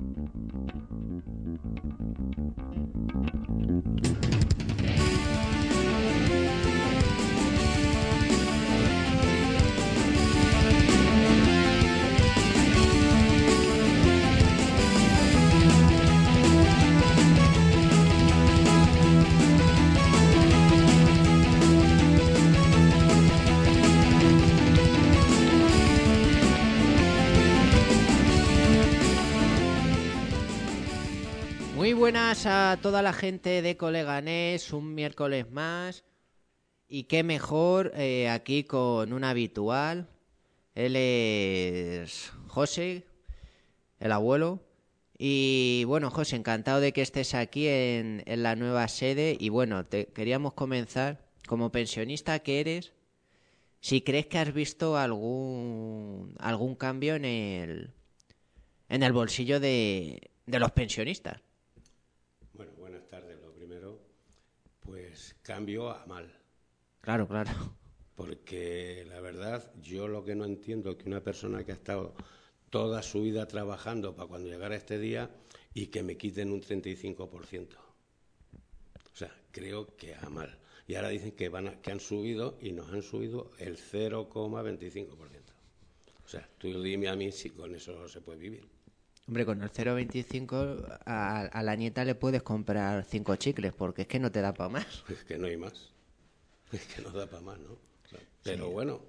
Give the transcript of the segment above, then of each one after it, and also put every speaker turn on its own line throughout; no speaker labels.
Muy buenas a toda la gente de Coleganés, un miércoles más, y qué mejor aquí con un habitual. Él es José, el abuelo, y bueno, José, encantado de que estés aquí en la nueva sede. Y bueno, queríamos comenzar, como pensionista que eres, si crees que has visto algún cambio en el bolsillo de los pensionistas.
Bueno, buenas tardes. Lo primero, pues cambio a mal.
Claro, claro.
Porque la verdad, yo lo que no entiendo es que una persona que ha estado toda su vida trabajando para cuando llegara este día y que me quiten un 35%. O sea, creo que a mal. Y ahora dicen que han subido y nos han subido el 0,25%. O sea, tú dime a mí si con eso se puede vivir.
Hombre, con el 0,25 a la nieta le puedes comprar 5 chicles, porque es que no te da para más.
Es que no hay más. Es que no da para más, ¿no? Pero sí. Bueno.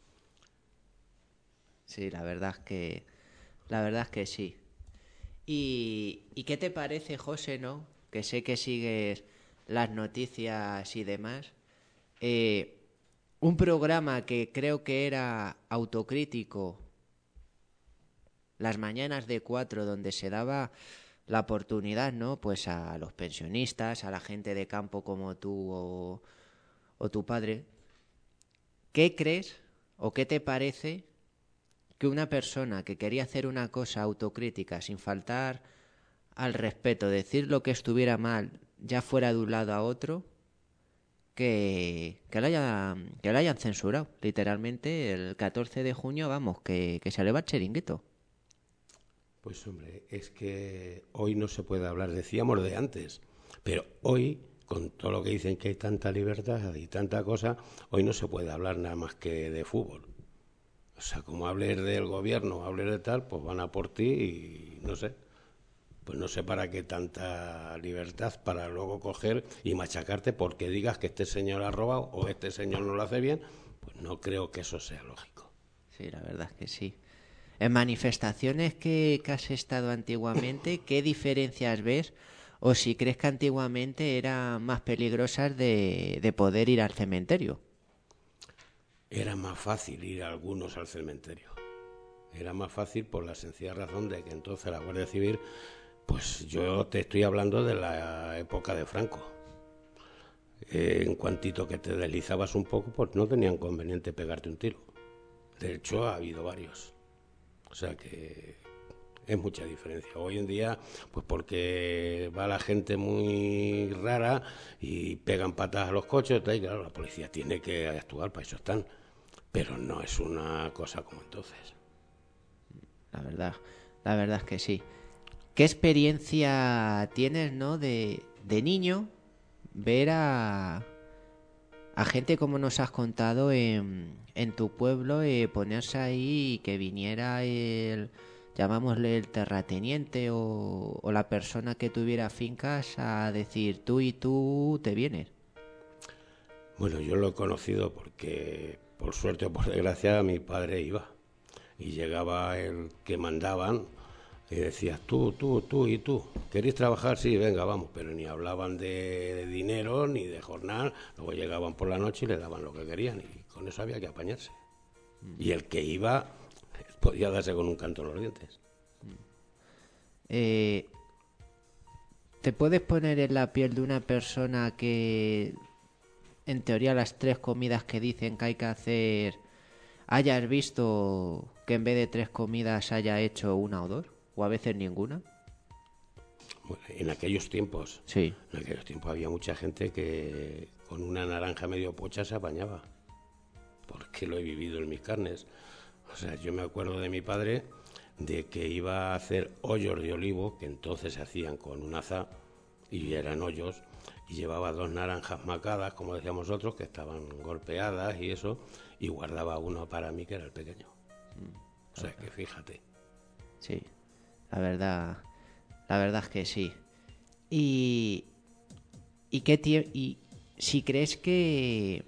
Sí, la verdad es que sí. ¿Y qué te parece, José, no? Que sé que sigues las noticias y demás. Un programa que creo que era autocrítico, Las Mañanas de 4, donde se daba la oportunidad, ¿no? Pues a los pensionistas, a la gente de campo como tú o tu padre. ¿Qué crees o qué te parece que una persona que quería hacer una cosa autocrítica sin faltar al respeto, decir lo que estuviera mal, ya fuera de un lado a otro, que lo hayan censurado? Literalmente el 14 de junio, vamos, que se le va el chiringuito.
Pues hombre, es que hoy no se puede hablar, decíamos de antes, pero hoy, con todo lo que dicen que hay tanta libertad y tanta cosa, hoy no se puede hablar nada más que de fútbol. O sea, como hables del gobierno, hables de tal, pues van a por ti y no sé. Pues no sé para qué tanta libertad para luego coger y machacarte porque digas que este señor ha robado o este señor no lo hace bien. Pues no creo que eso sea lógico.
Sí, la verdad es que sí. En manifestaciones que has estado antiguamente, ¿qué diferencias ves? O si crees que antiguamente eran más peligrosas de poder ir al cementerio.
Era más fácil ir a algunos al cementerio. Era más fácil por la sencilla razón de que entonces la Guardia Civil, pues yo te estoy hablando de la época de Franco. En cuantito que te deslizabas un poco, pues no tenían conveniente pegarte un tiro. De hecho, ha habido varios. O sea que es mucha diferencia. Hoy en día, pues porque va la gente muy rara y pegan patadas a los coches, y claro, la policía tiene que actuar, para eso están. Pero no es una cosa como entonces.
La verdad es que sí. ¿Qué experiencia tienes, no, de niño ver a gente, como nos has contado, en tu pueblo, ponerse ahí y que viniera llamámosle el terrateniente o la persona que tuviera fincas a decir tú y tú te vienes?
Bueno, yo lo he conocido porque, por suerte o por desgracia, mi padre iba. Y llegaba el que mandaban y decías tú y tú. ¿Queréis trabajar? Sí, venga, vamos. Pero ni hablaban de dinero ni de jornal. Luego llegaban por la noche y le daban lo que querían. Y con eso había que apañarse. Y el que iba podía darse con un canto en los dientes.
¿Te puedes poner en la piel de una persona que, en teoría, las 3 comidas que dicen que hay que hacer, hayas visto que en vez de 3 comidas haya hecho 1 o 2? ¿O a veces ninguna?
Bueno, en aquellos tiempos,
sí.
En aquellos tiempos había mucha gente que con una naranja medio pocha se apañaba. Porque lo he vivido en mis carnes. O sea, yo me acuerdo de mi padre, de que iba a hacer hoyos de olivo, que entonces se hacían con un azar, y eran hoyos, y llevaba 2 naranjas macadas, como decíamos nosotros, que estaban golpeadas y eso, y guardaba uno para mí, que era el pequeño. O sea, que fíjate.
Sí, la verdad es que sí. Y y si crees que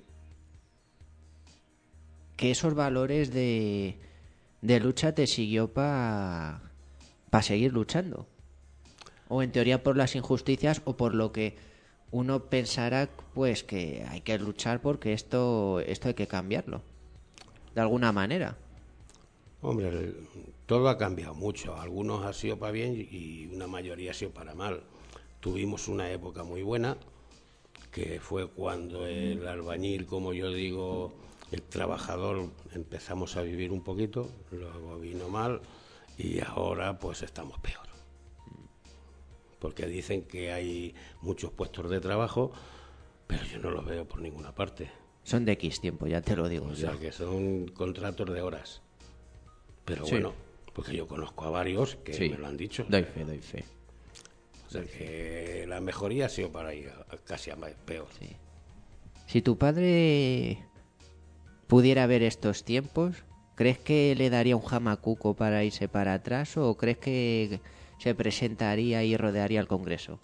esos valores de lucha te siguió para seguir luchando, o en teoría por las injusticias, o por lo que uno pensará, pues que hay que luchar porque esto hay que cambiarlo de alguna manera.
Hombre, todo ha cambiado mucho. Algunos ha sido para bien y una mayoría ha sido para mal. Tuvimos una época muy buena, que fue cuando el albañil, como yo digo, el trabajador, empezamos a vivir un poquito, luego vino mal y ahora pues estamos peor. Porque dicen que hay muchos puestos de trabajo, pero yo no los veo por ninguna parte.
Son de X tiempo, ya te lo digo.
O sea, que son contratos de horas. Pero
sí.
bueno, porque yo conozco a varios que
sí,
me lo han dicho.
Doy fe.
O sea, que la mejoría ha sido para ir casi a peor.
Sí. Si tu padre pudiera ver estos tiempos, ¿crees que le daría un jamacuco para irse para atrás, o crees que se presentaría y rodearía el Congreso?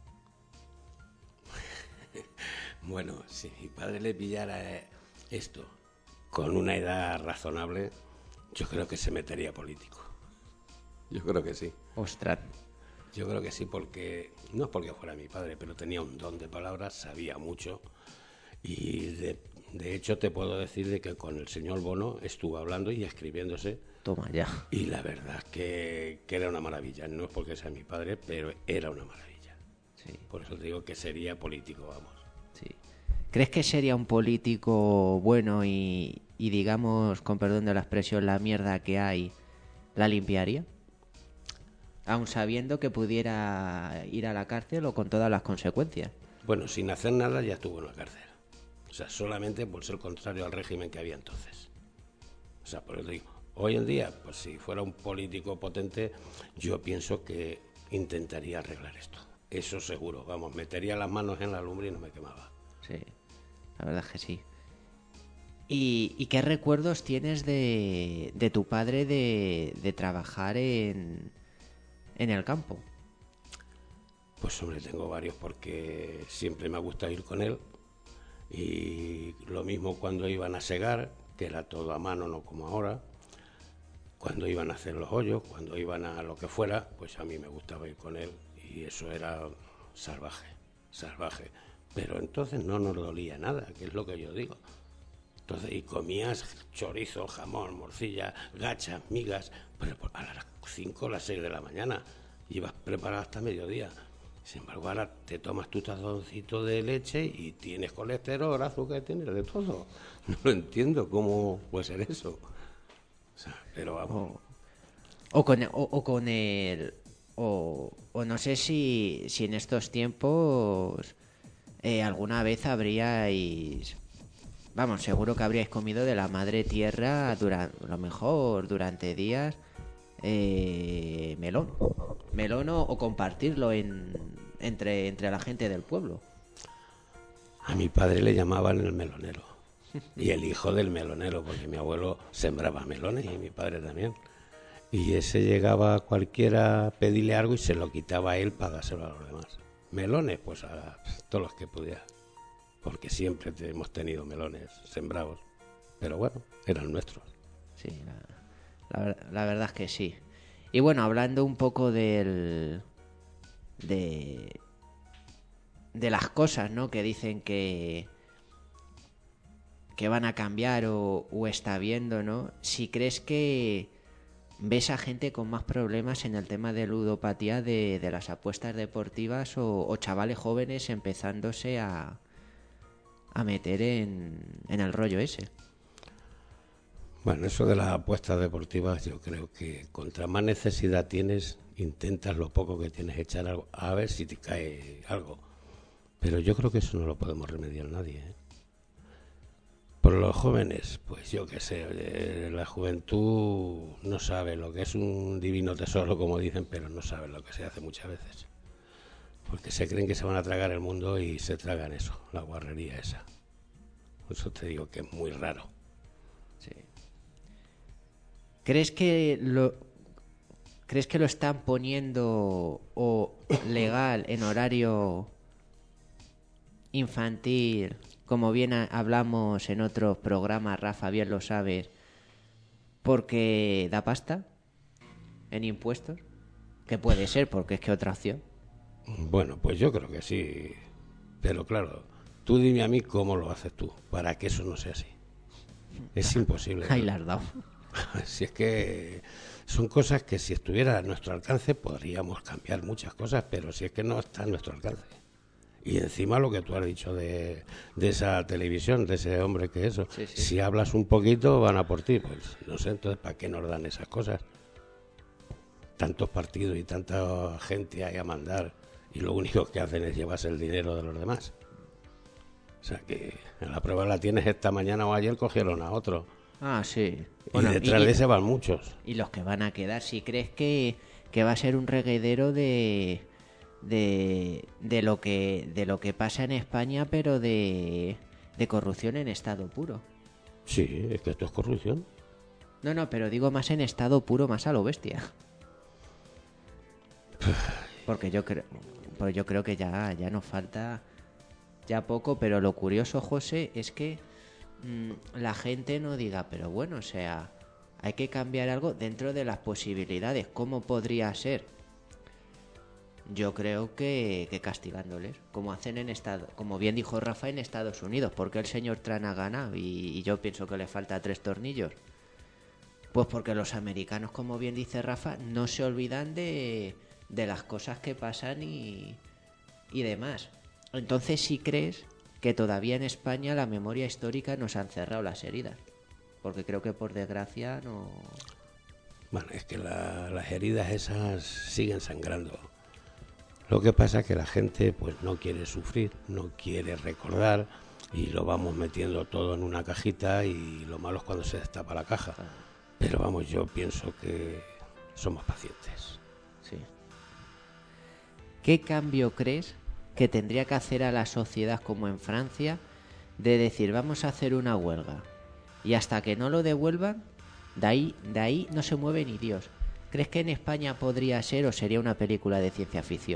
Bueno, si mi padre le pillara esto con una edad razonable, yo creo que se metería político. Yo creo que sí.
Ostras.
Yo creo que sí, porque no es porque fuera mi padre, pero tenía un don de palabras, sabía mucho, y de hecho te puedo decir de que con el señor Bono estuvo hablando y escribiéndose.
Toma ya.
Y la verdad que era una maravilla. No es porque sea mi padre, pero era una maravilla.
Sí.
Por eso te digo que sería político, vamos.
Sí. ¿Crees que sería un político bueno y digamos, con perdón de la expresión, la mierda que hay, la limpiaría? Aun sabiendo que pudiera ir a la cárcel o con todas las consecuencias.
Bueno, sin hacer nada ya estuvo en la cárcel. O sea, solamente por ser contrario al régimen que había entonces. O sea, por eso digo, hoy en día, pues si fuera un político potente, yo pienso que intentaría arreglar esto. Eso seguro, vamos, metería las manos en la lumbre y no me quemaba.
Sí, la verdad es que sí. ¿Y qué recuerdos tienes de tu padre de trabajar en el campo?
Pues hombre, tengo varios porque siempre me ha gustado ir con él. Y lo mismo cuando iban a segar, que era todo a mano, no como ahora. Cuando iban a hacer los hoyos, cuando iban a lo que fuera, pues a mí me gustaba ir con él. Y eso era salvaje. Pero entonces no nos dolía nada, que es lo que yo digo. Entonces, y comías chorizo, jamón, morcilla, gachas, migas, pero a las 5 o las 6 de la mañana. Ibas preparado hasta mediodía. Sin embargo, ahora te tomas tu tazoncito de leche y tienes colesterol, azúcar, tienes de todo. No lo entiendo cómo puede ser eso. O sea, pero vamos.
O no sé si en estos tiempos alguna vez habríais, vamos, seguro que habríais comido de la madre tierra lo mejor durante días, melón o compartirlo entre la gente del pueblo.
A mi padre le llamaban el melonero y el hijo del melonero, porque mi abuelo sembraba melones y mi padre también. Y ese llegaba a cualquiera a pedirle algo y se lo quitaba a él para dárselo a los demás. Melones, pues a todos los que pudiera, porque siempre hemos tenido melones sembrados, pero bueno, eran nuestros.
Sí, la verdad es que sí. Y bueno, hablando un poco de las cosas, ¿no?, que dicen que van a cambiar o está viendo, ¿no? Si crees que ves a gente con más problemas en el tema de ludopatía de las apuestas deportivas o chavales jóvenes empezándose a meter en el rollo ese.
Bueno, eso de las apuestas deportivas, yo creo que contra más necesidad tienes, intentas lo poco que tienes echar algo, a ver si te cae algo. Pero yo creo que eso no lo podemos remediar nadie, ¿eh? Por los jóvenes, pues yo qué sé, oye, la juventud no sabe lo que es un divino tesoro, como dicen, pero no sabe lo que se hace muchas veces. Porque se creen que se van a tragar el mundo y se tragan eso, la guarrería esa. Por eso te digo que es muy raro.
Sí. ¿Crees que lo están poniendo o legal en horario infantil, como bien hablamos en otros programas, Rafa, bien lo sabes, porque da pasta en impuestos? Que puede ser, porque es que otra opción.
Bueno, pues yo creo que sí. Pero claro, tú dime a mí cómo lo haces tú, para que eso no sea así. Es imposible.
Ahí la has dado.
Si es que son cosas que si estuviera a nuestro alcance podríamos cambiar muchas cosas, pero si es que no está a nuestro alcance. Y encima lo que tú has dicho de esa televisión, de ese hombre que eso,
Sí.
si hablas un poquito van a por ti, pues no sé, entonces ¿para qué nos dan esas cosas? Tantos partidos y tanta gente hay a mandar y lo único que hacen es llevarse el dinero de los demás. O sea que la prueba la tienes esta mañana o ayer cogieron a otro.
Ah, sí.
Y detrás de ese van muchos.
Y los que van a quedar, si crees que va a ser un reguedero de lo que pasa en España, pero de corrupción en estado puro.
Sí, es que esto es corrupción.
No, pero digo más en estado puro, más a lo bestia. Porque yo creo que ya nos falta ya poco, pero lo curioso, José, es que la gente no diga, pero bueno, o sea, hay que cambiar algo dentro de las posibilidades. ¿Cómo podría ser? Yo creo que castigándoles, como hacen como bien dijo Rafa, en Estados Unidos. ¿Por qué el señor Trump ha ganado? Y yo pienso que le falta 3 tornillos. Pues porque los americanos, como bien dice Rafa, no se olvidan de las cosas que pasan y demás. Entonces, ¿sí crees que todavía en España la memoria histórica nos han cerrado las heridas? Porque creo que por desgracia no...
Bueno, es que las heridas esas siguen sangrando. Lo que pasa es que la gente pues no quiere sufrir, no quiere recordar y lo vamos metiendo todo en una cajita y lo malo es cuando se destapa la caja. Pero vamos, yo pienso que somos pacientes.
Sí. ¿Qué cambio crees que tendría que hacer a la sociedad como en Francia de decir vamos a hacer una huelga y hasta que no lo devuelvan, de ahí no se mueve ni Dios? ¿Crees que en España podría ser o sería una película de ciencia ficción?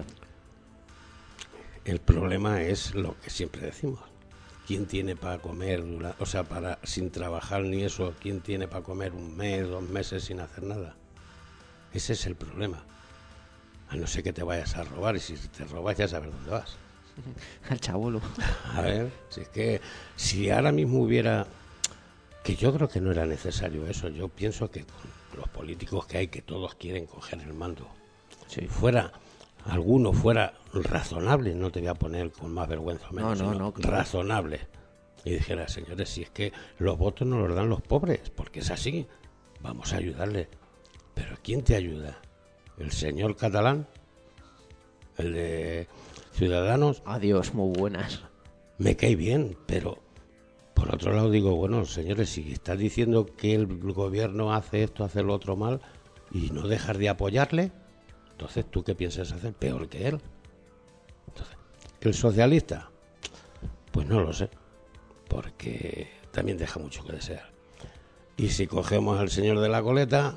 El problema es lo que siempre decimos. ¿Quién tiene para comer, sin trabajar ni eso? ¿Quién tiene para comer un mes, 2 meses sin hacer nada? Ese es el problema. A no ser que te vayas a robar, y si te robas ya sabes dónde vas.
Al chabolo.
A ver, si es que si ahora mismo hubiera... Que yo creo que no era necesario eso. Yo pienso que con los políticos que hay, que todos quieren coger el mando,
Sí.
Alguno fuera razonable, no te voy a poner con más vergüenza o menos,
No, claro.
Razonable, y dijera, señores, si es que los votos no los dan los pobres, porque es así, vamos a ayudarle. Pero ¿quién te ayuda? ¿El señor catalán? ¿El de Ciudadanos?
Adiós, muy buenas.
Me cae bien, pero por otro lado digo, bueno, señores, si estás diciendo que el gobierno hace esto, hace lo otro mal, y no dejas de apoyarle, entonces, ¿tú qué piensas hacer? Peor que él. Entonces, ¿el socialista? Pues no lo sé, porque también deja mucho que desear. Y si cogemos al señor de la coleta,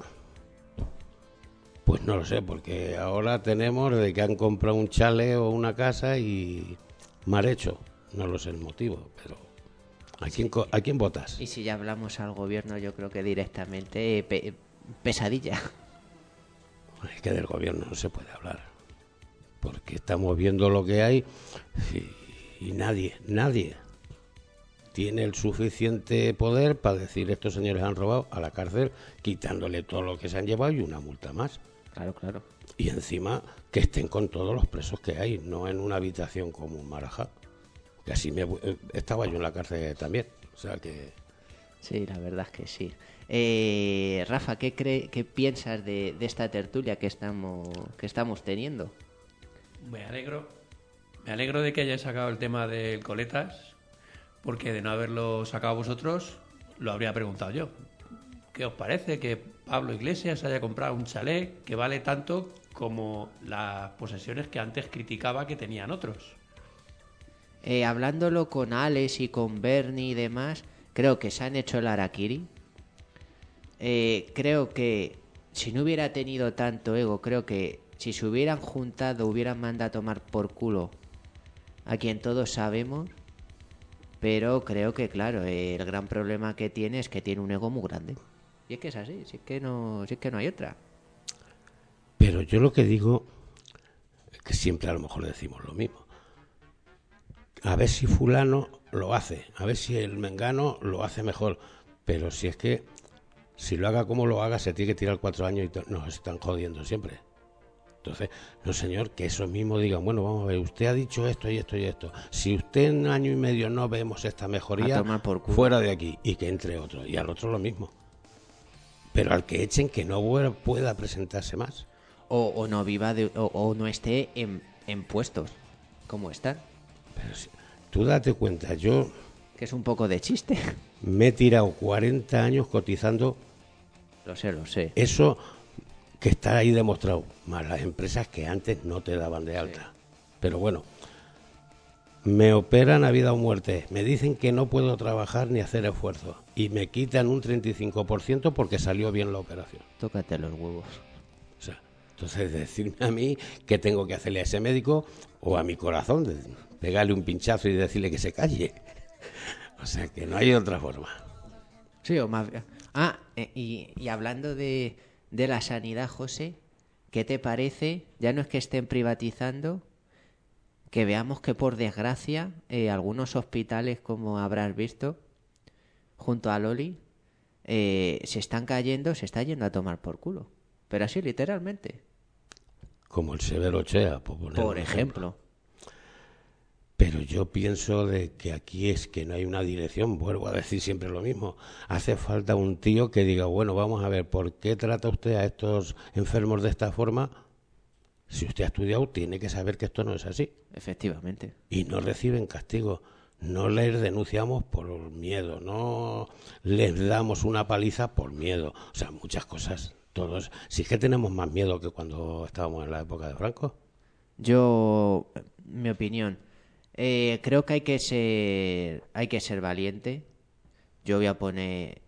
pues no lo sé, porque ahora tenemos de que han comprado un chalet o una casa y mal hecho. No lo sé el motivo, pero ¿a quién votas?
Y si ya hablamos al gobierno, yo creo que directamente pesadilla.
Es que del gobierno no se puede hablar, porque estamos viendo lo que hay y nadie tiene el suficiente poder para decir estos señores han robado, a la cárcel, quitándole todo lo que se han llevado y una multa más.
Claro.
Y encima que estén con todos los presos que hay, no en una habitación como un marajá. Que así estaba yo en la cárcel también, o sea que...
Sí, la verdad es que sí. Rafa, ¿qué piensas de esta tertulia que estamos teniendo?
Me alegro de que hayas sacado el tema del coletas, porque de no haberlo sacado vosotros, lo habría preguntado yo. ¿Qué os parece que Pablo Iglesias haya comprado un chalet que vale tanto como las posesiones que antes criticaba que tenían otros?
Hablándolo con Alex y con Bernie y demás, creo que se han hecho el harakiri. Creo que si no hubiera tenido tanto ego, creo que si se hubieran juntado, hubieran mandado a tomar por culo a quien todos sabemos. Pero creo que, claro, el gran problema que tiene es que tiene un ego muy grande. Y es que es así, si es que no hay otra.
Pero yo lo que digo es que siempre a lo mejor decimos lo mismo. A ver si fulano lo hace, a ver si el mengano lo hace mejor. Pero si es que, si lo haga como lo haga, se tiene que tirar 4 años y nos están jodiendo siempre. Entonces, no señor, que esos mismos digan, bueno, vamos a ver, usted ha dicho esto y esto y esto. Si usted en 1 año y medio no vemos esta mejoría, fuera de aquí, y que entre otro. Y al otro lo mismo. Pero al que echen, que no pueda presentarse más.
O no viva o no esté en puestos como están.
Pero si, tú date cuenta, yo
Que es un poco de chiste.
me he tirado 40 años cotizando.
Lo sé.
Eso que está ahí demostrado, más las empresas que antes no te daban de alta. Sí. Pero bueno, me operan a vida o muerte, me dicen que no puedo trabajar ni hacer esfuerzo y me quitan un 35% porque salió bien la operación.
Tócate los huevos.
O sea, entonces decirme a mí qué tengo que hacerle a ese médico o a mi corazón, pegarle un pinchazo y decirle que se calle. O sea, que no hay otra forma.
Sí, o más... y hablando de la sanidad, José, ¿qué te parece? Ya no es que estén privatizando, que veamos que por desgracia algunos hospitales, como habrás visto, junto a Loli, se están cayendo, se está yendo a tomar por culo. Pero así, literalmente.
Como el Severo Ochoa,
por ejemplo.
Pero yo pienso de que aquí es que no hay una dirección, vuelvo a decir siempre lo mismo. Hace falta un tío que diga, bueno, vamos a ver, ¿por qué trata usted a estos enfermos de esta forma? Si usted ha estudiado, tiene que saber que esto no es así.
Efectivamente.
Y no reciben castigo. No les denunciamos por miedo, no les damos una paliza por miedo. O sea, muchas cosas, todos. Si es que tenemos más miedo que cuando estábamos en la época de Franco.
Yo, mi opinión, creo que hay que ser valiente. Yo voy a poner...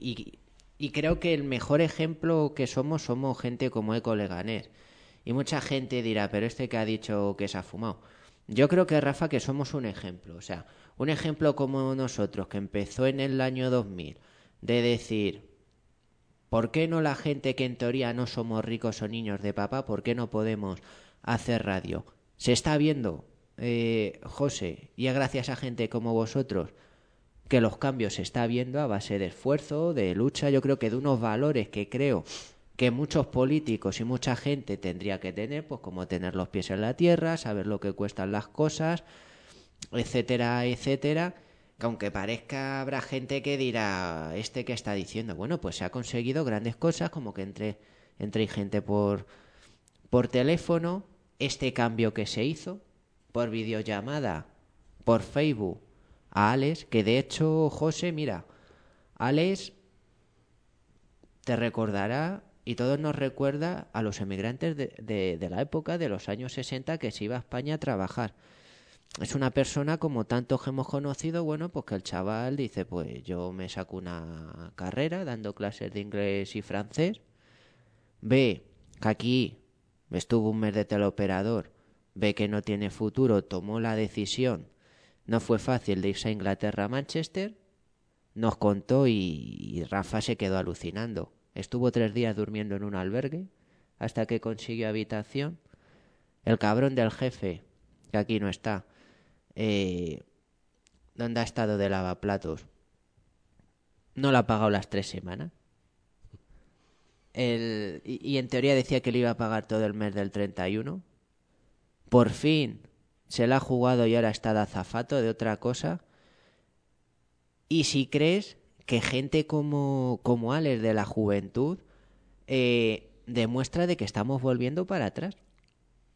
Y creo que el mejor ejemplo que somos gente como Eco Leganés. Y mucha gente dirá, pero este que ha dicho que se ha fumado. Yo creo que, Rafa, que somos un ejemplo. O sea, un ejemplo como nosotros, que empezó en el año 2000, de decir, ¿por qué no la gente que en teoría no somos ricos o niños de papá, por qué no podemos hacer radio? Se está viendo, José, y es gracias a gente como vosotros, que los cambios se está viendo a base de esfuerzo, de lucha, yo creo que de unos valores que creo que muchos políticos y mucha gente tendría que tener, pues como tener los pies en la tierra, saber lo que cuestan las cosas, etcétera, etcétera. Que aunque parezca, habrá gente que dirá, ¿este qué está diciendo? Bueno, pues se ha conseguido grandes cosas, como que entre gente por teléfono, este cambio que se hizo, por videollamada, por Facebook, a Alex, que de hecho, José, mira, Alex te recordará, y todos nos recuerda a los emigrantes de la época de los años 60 que se iba a España a trabajar. Es una persona como tantos que hemos conocido, bueno, pues que el chaval dice, pues yo me saco una carrera dando clases de inglés y francés, ve que aquí estuvo un mes de teleoperador, ve que no tiene futuro, tomó la decisión, no fue fácil de irse a Inglaterra a Manchester, nos contó y Rafa se quedó alucinando. Estuvo 3 días durmiendo en un albergue hasta que consiguió habitación. El cabrón del jefe, que aquí no está, ¿dónde ha estado de lavaplatos? No le ha pagado las 3 semanas. Y en teoría decía que le iba a pagar todo el mes del 31. Por fin se la ha jugado y ahora está de azafato de otra cosa. Y si crees que gente como Alex de la juventud demuestra de que estamos volviendo para atrás.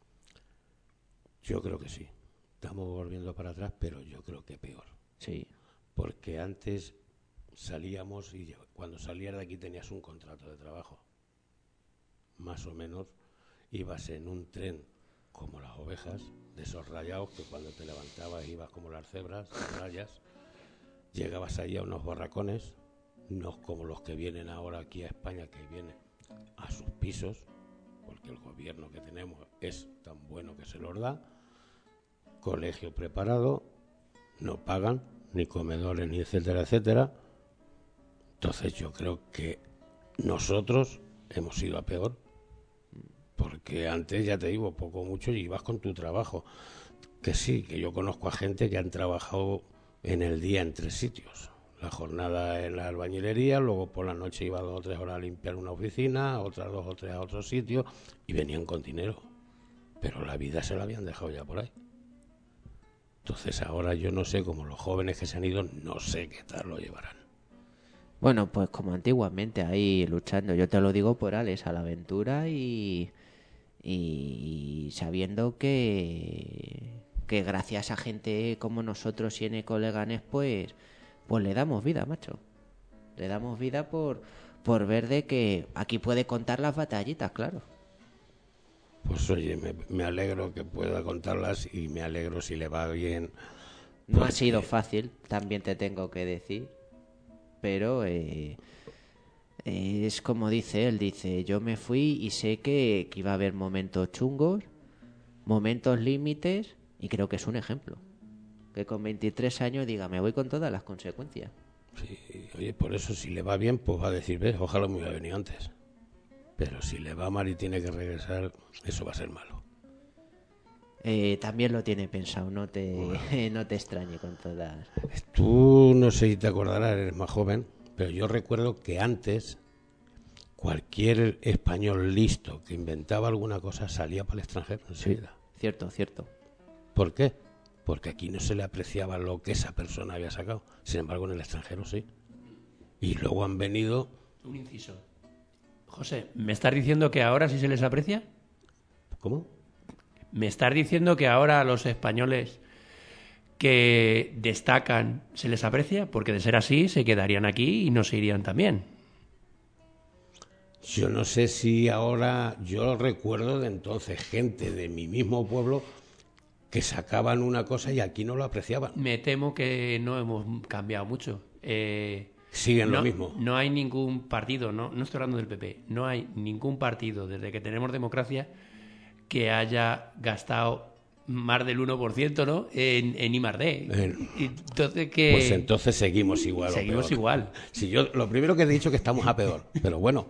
Yo creo que sí. Estamos volviendo para atrás, pero yo creo que peor.
Sí.
porque antes salíamos y cuando salías de aquí tenías un contrato de trabajo. Más o menos ibas en un tren como las ovejas, de esos rayados que cuando te levantabas ibas como las cebras, rayas. Llegabas allí a unos barracones, no como los que vienen ahora aquí a España, que vienen a sus pisos, porque el gobierno que tenemos es tan bueno que se los da. Colegio preparado, no pagan, ni comedores, ni etcétera, etcétera. Entonces yo creo que nosotros hemos ido a peor, porque antes, ya te digo, poco o mucho, y ibas con tu trabajo. Que sí, que yo conozco a gente que han trabajado en el día en 3 sitios. La jornada en la albañilería, luego por la noche iba 2 o 3 horas a limpiar una oficina, otras 2 o 3 a otro sitio, y venían con dinero. Pero la vida se la habían dejado ya por ahí. Entonces ahora yo no sé, como los jóvenes que se han ido, no sé qué tal lo llevarán.
Bueno, pues como antiguamente, ahí luchando. Yo te lo digo por Alex, a la aventura y sabiendo que gracias a gente como nosotros y en Ecoleganés, pues le damos vida, macho. Le damos vida por ver de que aquí puede contar las batallitas, claro.
Pues oye, me alegro que pueda contarlas y me alegro si le va bien.
No ha sido fácil, también te tengo que decir, pero es como dice él, dice, yo me fui y sé que iba a haber momentos chungos, momentos límites, y creo que es un ejemplo. Que con 23 años diga, me voy con todas las consecuencias.
Sí, oye, por eso si le va bien, pues va a decir, ves, ojalá me hubiera venido antes. Pero si le va mal y tiene que regresar, eso va a ser malo.
También lo tiene pensado, no te extrañe con todas.
Tú no sé si te acordarás, eres más joven, pero yo recuerdo que antes cualquier español listo que inventaba alguna cosa salía para el extranjero enseguida.
Cierto.
¿Por qué? Porque aquí no se le apreciaba lo que esa persona había sacado. Sin embargo, en el extranjero sí. Y luego han venido...
Un inciso. José, ¿me estás diciendo que ahora sí se les aprecia?
¿Cómo?
¿Me estás diciendo que ahora a los españoles que destacan se les aprecia? Porque de ser así se quedarían aquí y no se irían también.
Yo no sé si ahora... Yo recuerdo de entonces gente de mi mismo pueblo que sacaban una cosa y aquí no lo apreciaban.
Me temo que no hemos cambiado mucho.
Siguen lo mismo.
No hay ningún partido, no estoy hablando del PP, no hay ningún partido desde que tenemos democracia que haya gastado más del 1%, ¿no? en I+D. Entonces,
pues entonces seguimos igual.
Seguimos igual.
Si yo lo primero que he dicho es que estamos a peor, pero bueno.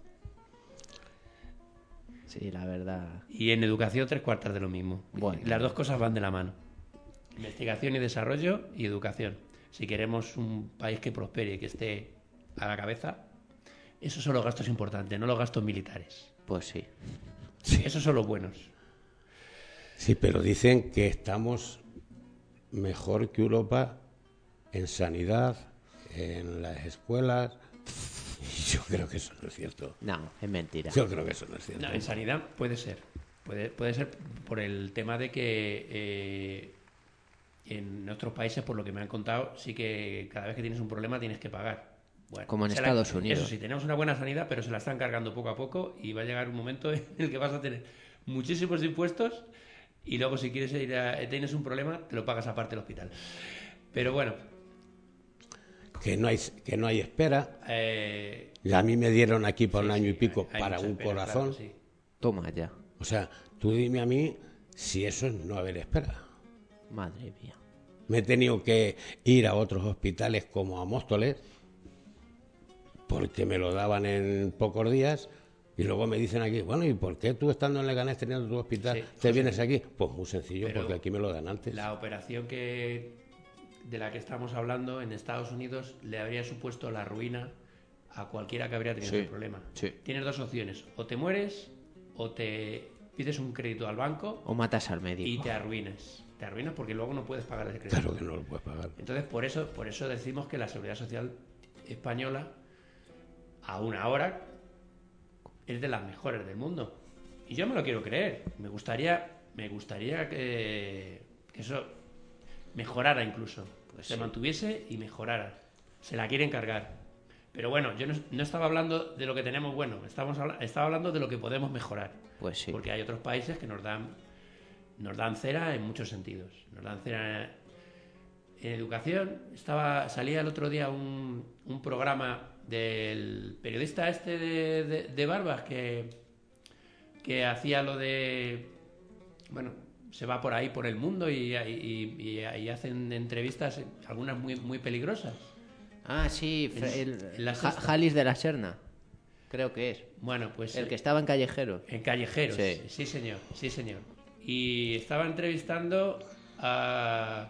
Sí, la verdad.
Y en educación 3/4 de lo mismo.
Bueno.
Las dos cosas van de la mano. Investigación y desarrollo y educación. Si queremos un país que prospere y que esté a la cabeza, esos son los gastos importantes, no los gastos militares.
Pues sí.
Esos son los buenos.
Sí, pero dicen que estamos mejor que Europa en sanidad, en las escuelas. Yo creo que eso no es cierto.
No, es mentira.
Yo creo que eso no es cierto.
No, en sanidad puede ser. Puede ser por el tema de que en nuestros países, por lo que me han contado, sí que cada vez que tienes un problema tienes que pagar. Bueno,
como en Estados Unidos.
Eso sí, tenemos una buena sanidad, pero se la están cargando poco a poco y va a llegar un momento en el que vas a tener muchísimos impuestos y luego si quieres tienes un problema, te lo pagas aparte del hospital. Pero bueno.
Que no hay espera. A mí me dieron aquí por un año y pico para un corazón.
Claro, sí.
Toma ya.
O sea, tú dime a mí si eso es no haber espera.
Madre mía.
Me he tenido que ir a otros hospitales como a Móstoles porque me lo daban en pocos días y luego me dicen aquí, bueno, ¿y por qué tú estando en Leganés teniendo tu hospital te vienes aquí? Pues muy sencillo, porque aquí me lo dan antes.
La operación de la que estamos hablando en Estados Unidos le habría supuesto la ruina a cualquiera que habría tenido ese problema.
Sí.
Tienes dos opciones, o te mueres o te pides un crédito al banco
o matas al médico
y te arruinas. Te arruinas porque luego no puedes pagar ese crédito.
Claro que no lo puedes pagar.
Entonces, por eso decimos que la Seguridad Social española, aún ahora, es de las mejores del mundo. Y yo me lo quiero creer. Me gustaría que eso mejorara incluso.
Pues
se
sí.
mantuviese y mejorara. Se la quieren cargar. Pero bueno, yo no estaba hablando de lo que tenemos bueno, estaba hablando de lo que podemos mejorar.
Pues sí.
Porque hay otros países que nos dan cera en muchos sentidos. Nos dan cera en educación. Salía el otro día un programa del periodista este de Barbas que hacía lo de... Bueno, se va por ahí, por el mundo y hacen entrevistas, algunas muy, muy peligrosas.
Ah, sí,
La Sexta.
Jalis de la Serna, creo que es.
Bueno, pues...
El que estaba en Callejeros.
En Callejeros,
Sí.
sí señor, sí señor. Y estaba entrevistando a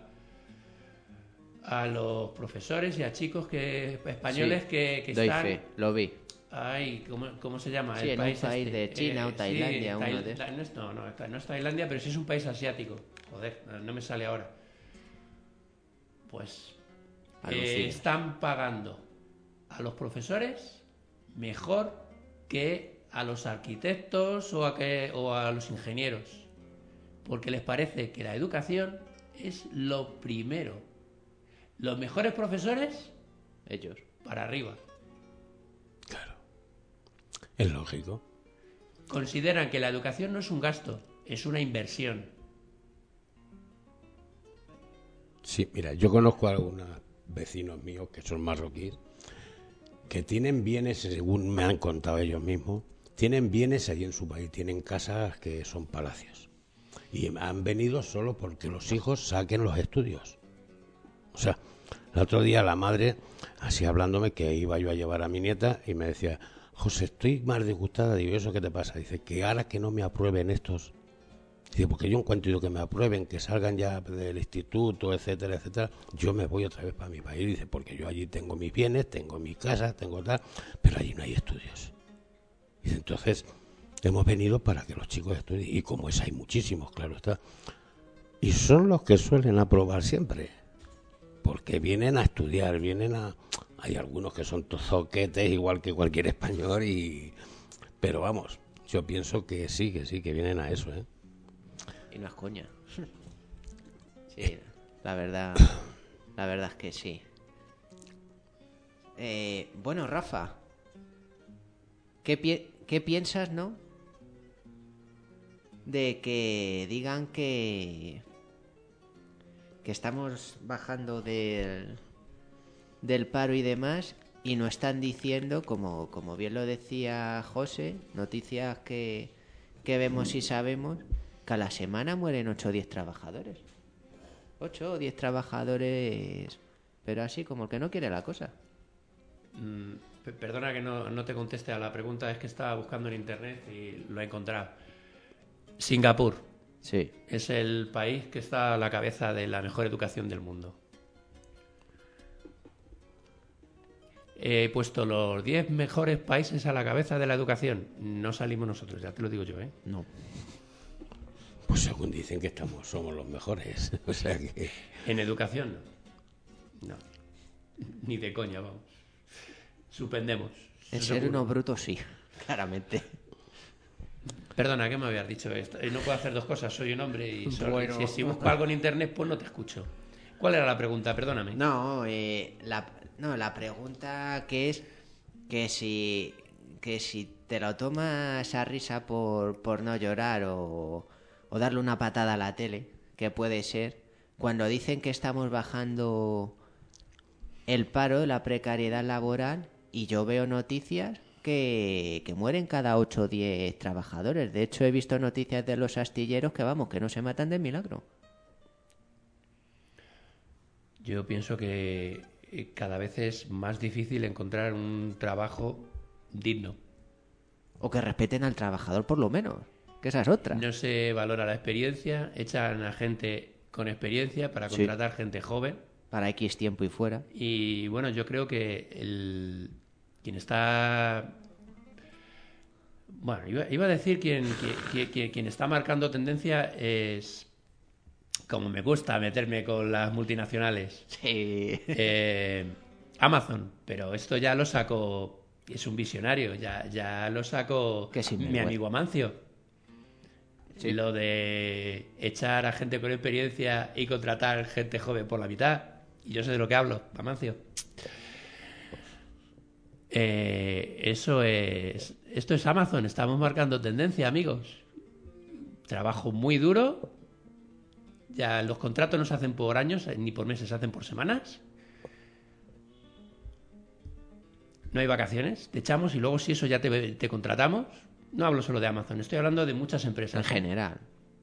los profesores y a chicos españoles
Sí,
que
doy
están...
fe, lo vi.
Ay, ¿cómo se llama?
Sí, en un país de China o Tailandia, uno de esos.
No es Tailandia, pero sí es un país asiático. Joder, no me sale ahora. Pues
Alucina.
están pagando a los profesores mejor que a los arquitectos o a los ingenieros. Porque les parece que la educación es lo primero. Los mejores profesores,
Ellos.
para arriba.
Claro. Es lógico.
Consideran que la educación no es un gasto, es una inversión.
Sí, mira, yo conozco a algunos vecinos míos que son marroquíes que tienen bienes, según me han contado ellos mismos, tienen bienes allí en su país, tienen casas que son palacios. Y han venido solo porque los hijos saquen los estudios. O sea, el otro día la madre, así hablándome, que iba yo a llevar a mi nieta y me decía, José, estoy más disgustada. Digo, ¿eso qué te pasa? Dice, que ahora que no me aprueben estos... Dice, porque yo en cuanto que me aprueben, que salgan ya del instituto, etcétera, etcétera, yo me voy otra vez para mi país. Dice, porque yo allí tengo mis bienes, tengo mi casa, tengo tal, pero allí no hay estudios. Dice, entonces, hemos venido para que los chicos estudien. Y como es, hay muchísimos, claro está. Y son los que suelen aprobar siempre. Porque vienen a estudiar, Hay algunos que son zoquetes, igual que cualquier español, pero vamos, yo pienso que sí, que vienen a eso, ¿eh?
Y no es coña. Sí, la verdad es que sí. Bueno, Rafa, ¿qué piensas, no? De que digan que estamos bajando del paro y demás, y no están diciendo, como bien lo decía José, noticias que vemos y sabemos, que a la semana mueren 8 o 10 trabajadores. 8 o 10 trabajadores, pero así como el que no quiere la cosa.
Perdona que no te conteste a la pregunta, es que estaba buscando en internet y lo he encontrado. Singapur.
Sí.
Es el país que está a la cabeza de la mejor educación del mundo. He puesto los 10 mejores países a la cabeza de la educación. No salimos nosotros, ya te lo digo yo, ¿eh?
No.
Pues según dicen que somos los mejores. O sea que...
En educación, no. Ni de coña, vamos. Suspendemos.
En ser unos brutos, sí, claramente.
Perdona, ¿qué me habías dicho? No puedo hacer dos cosas, soy un hombre y
Bueno.
si busco algo en internet, pues no te escucho. ¿Cuál era la pregunta? Perdóname.
No, la pregunta que es que si te lo tomas a risa por no llorar o darle una patada a la tele, que puede ser, cuando dicen que estamos bajando el paro, la precariedad laboral, y yo veo noticias que mueren cada 8 o 10 trabajadores. De hecho, he visto noticias de los astilleros que, vamos, que no se matan de milagro.
Yo pienso que cada vez es más difícil encontrar un trabajo digno.
O que respeten al trabajador, por lo menos. Que esa es otra.
No se valora la experiencia, echan a gente con experiencia para contratar gente joven.
Para X tiempo y fuera.
Y bueno, yo creo que quien está... Bueno, iba a decir quien está marcando tendencia es... Como me gusta meterme con las multinacionales.
Sí.
Amazon, pero esto ya lo sacó... Es un visionario, ya lo sacó mi amigo Amancio. Sí. Lo de echar a gente con experiencia y contratar gente joven por la mitad. Y yo sé de lo que hablo, Amancio. Esto es Amazon, estamos marcando tendencia, amigos. Trabajo muy duro. Ya los contratos no se hacen por años ni por meses, se hacen por semanas. No hay vacaciones, te echamos y luego si eso ya te contratamos. No hablo solo de Amazon, estoy hablando de muchas empresas.
En general.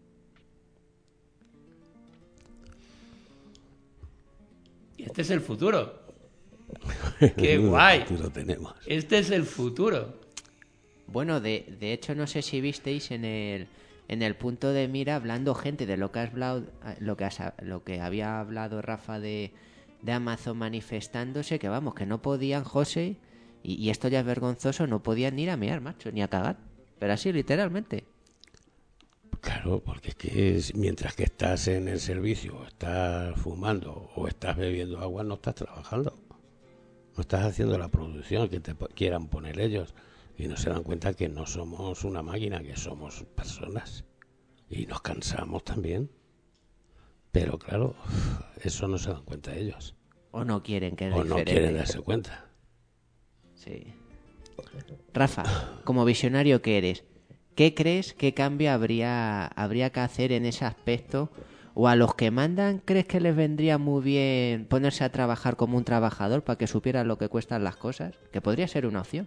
Y este es el futuro. ¡Qué guay!
El futuro tenemos.
Este es el futuro.
Bueno, de hecho, no sé si visteis en el punto de mira hablando gente de lo que has hablado, lo que había hablado Rafa de Amazon manifestándose, que vamos, que no podían, José, y esto ya es vergonzoso, no podían ni ir a mear, macho, ni a cagar. Pero así, literalmente.
Claro, porque es que mientras que estás en el servicio, o estás fumando o estás bebiendo agua, no estás trabajando. No estás haciendo la producción que te quieran poner ellos. Y no se dan cuenta que no somos una máquina, que somos personas. Y nos cansamos también. Pero claro, eso no se dan cuenta ellos.
O no quieren que
O no quieren darse cuenta.
Sí. Rafa, como visionario que eres, ¿qué crees qué cambio habría que hacer en ese aspecto? ¿O a los que mandan crees que les vendría muy bien ponerse a trabajar como un trabajador para que supieran lo que cuestan las cosas? Que podría ser una opción.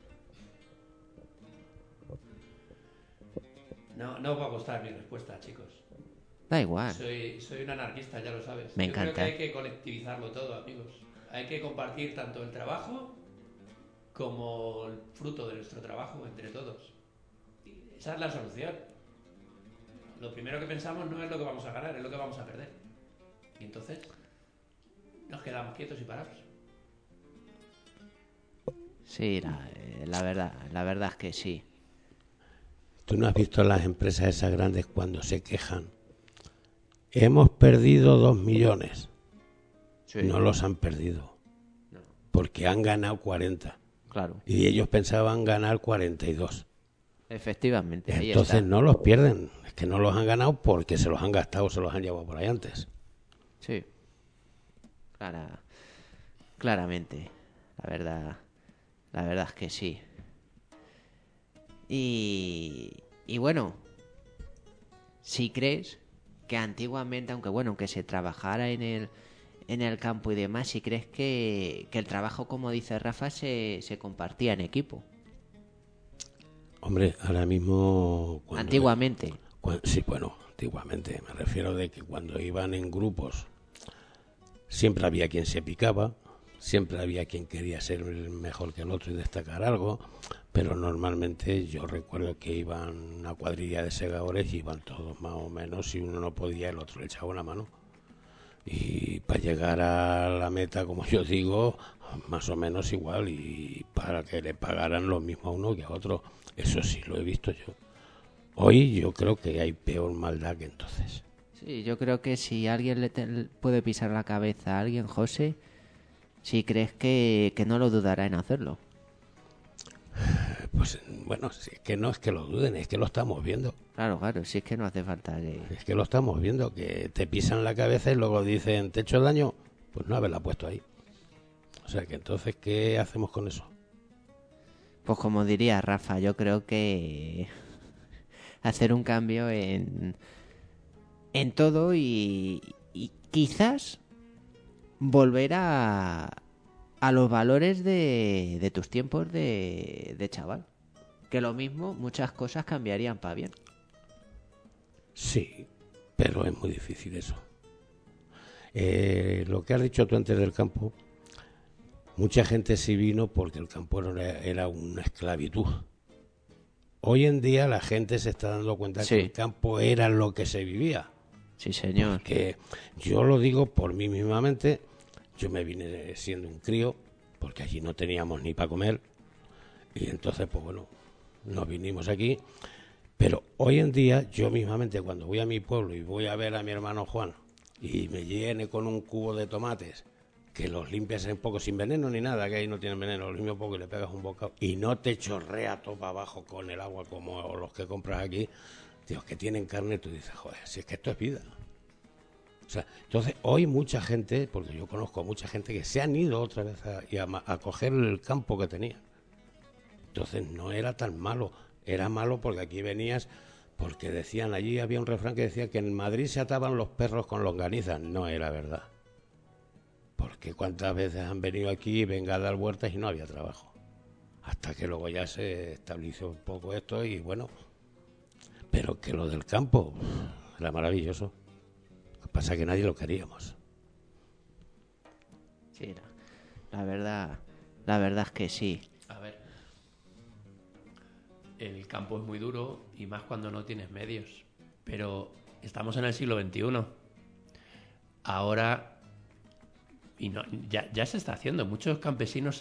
No va a costar mi respuesta, chicos.
Da igual.
Soy un anarquista, ya lo sabes.
Me
Yo
encanta.
creo que hay que colectivizarlo todo, amigos. Hay que compartir tanto el trabajo como el fruto de nuestro trabajo entre todos. Y esa es la solución. Lo primero que pensamos no es lo que vamos a ganar, es lo que vamos a perder. Y entonces nos quedamos quietos y parados.
Sí, la verdad es que sí.
¿Tú no has visto las empresas esas grandes cuando se quejan? Hemos perdido 2 millones.
Sí.
No los han perdido.
No.
Porque han ganado 40.
Claro.
Y ellos pensaban ganar 42.
Efectivamente, ahí
Entonces
está.
no los pierden. Es que no los han ganado porque se los han gastado, se los han llevado por ahí antes.
Sí. Claramente. La verdad es que sí. Y bueno, si crees que antiguamente, aunque se trabajara en el campo y demás, si crees que el trabajo, como dice Rafa, se compartía en equipo.
Hombre, ahora mismo...
Antiguamente.
Sí, bueno, antiguamente. Me refiero de que cuando iban en grupos siempre había quien se picaba, siempre había quien quería ser mejor que el otro y destacar algo, pero normalmente yo recuerdo que iban una cuadrilla de segadores y iban todos más o menos, si uno no podía el otro le echaba una mano. Y para llegar a la meta, como yo digo, más o menos igual, y para que le pagaran lo mismo a uno que a otro. Eso sí lo he visto yo. Hoy yo creo que hay peor maldad que entonces.
Sí, yo creo que si alguien puede pisar la cabeza a alguien, José, si crees que no lo dudará en hacerlo.
Pues bueno, si es que no es que lo duden, es que lo estamos viendo.
Claro, si es que no hace falta que...
Es que lo estamos viendo, que te pisan la cabeza y luego dicen, ¿te he hecho daño? Pues no haberla puesto ahí. O sea que entonces, ¿qué hacemos con eso?
Pues como diría Rafa, yo creo que hacer un cambio en todo y quizás volver a los valores de tus tiempos de chaval. Que lo mismo, muchas cosas cambiarían para bien.
Sí, pero es muy difícil eso. Lo que has dicho tú antes del campo, mucha gente sí vino porque el campo era una esclavitud. Hoy en día la gente se está dando cuenta
Sí.
que el campo era lo que se vivía.
Sí, señor.
Que yo lo digo por mí mismamente. Yo me vine siendo un crío porque allí no teníamos ni para comer y entonces pues bueno, nos vinimos aquí. Pero hoy en día yo mismamente cuando voy a mi pueblo y voy a ver a mi hermano Juan y me llene con un cubo de tomates que los limpias un poco sin veneno ni nada, que ahí no tienen veneno, los limpias un poco y le pegas un bocado y no te chorrea todo para abajo con el agua como los que compras aquí, tío, que tienen carne, tú dices, joder, si es que esto es vida. O sea, entonces hoy mucha gente, porque yo conozco a mucha gente que se han ido otra vez a coger el campo que tenían. Entonces no era tan malo, era malo porque aquí venías, porque decían, allí había un refrán que decía que en Madrid se ataban los perros con longanizas. No era verdad. Porque cuántas veces han venido aquí, venga a dar vueltas y no había trabajo. Hasta que luego ya se estableció un poco esto y bueno, pero que lo del campo era maravilloso. Lo que pasa es que nadie lo queríamos.
Sí, la verdad es que sí.
A ver, el campo es muy duro y más cuando no tienes medios. Pero estamos en el siglo XXI. Ahora, y no, ya se está haciendo. Muchos campesinos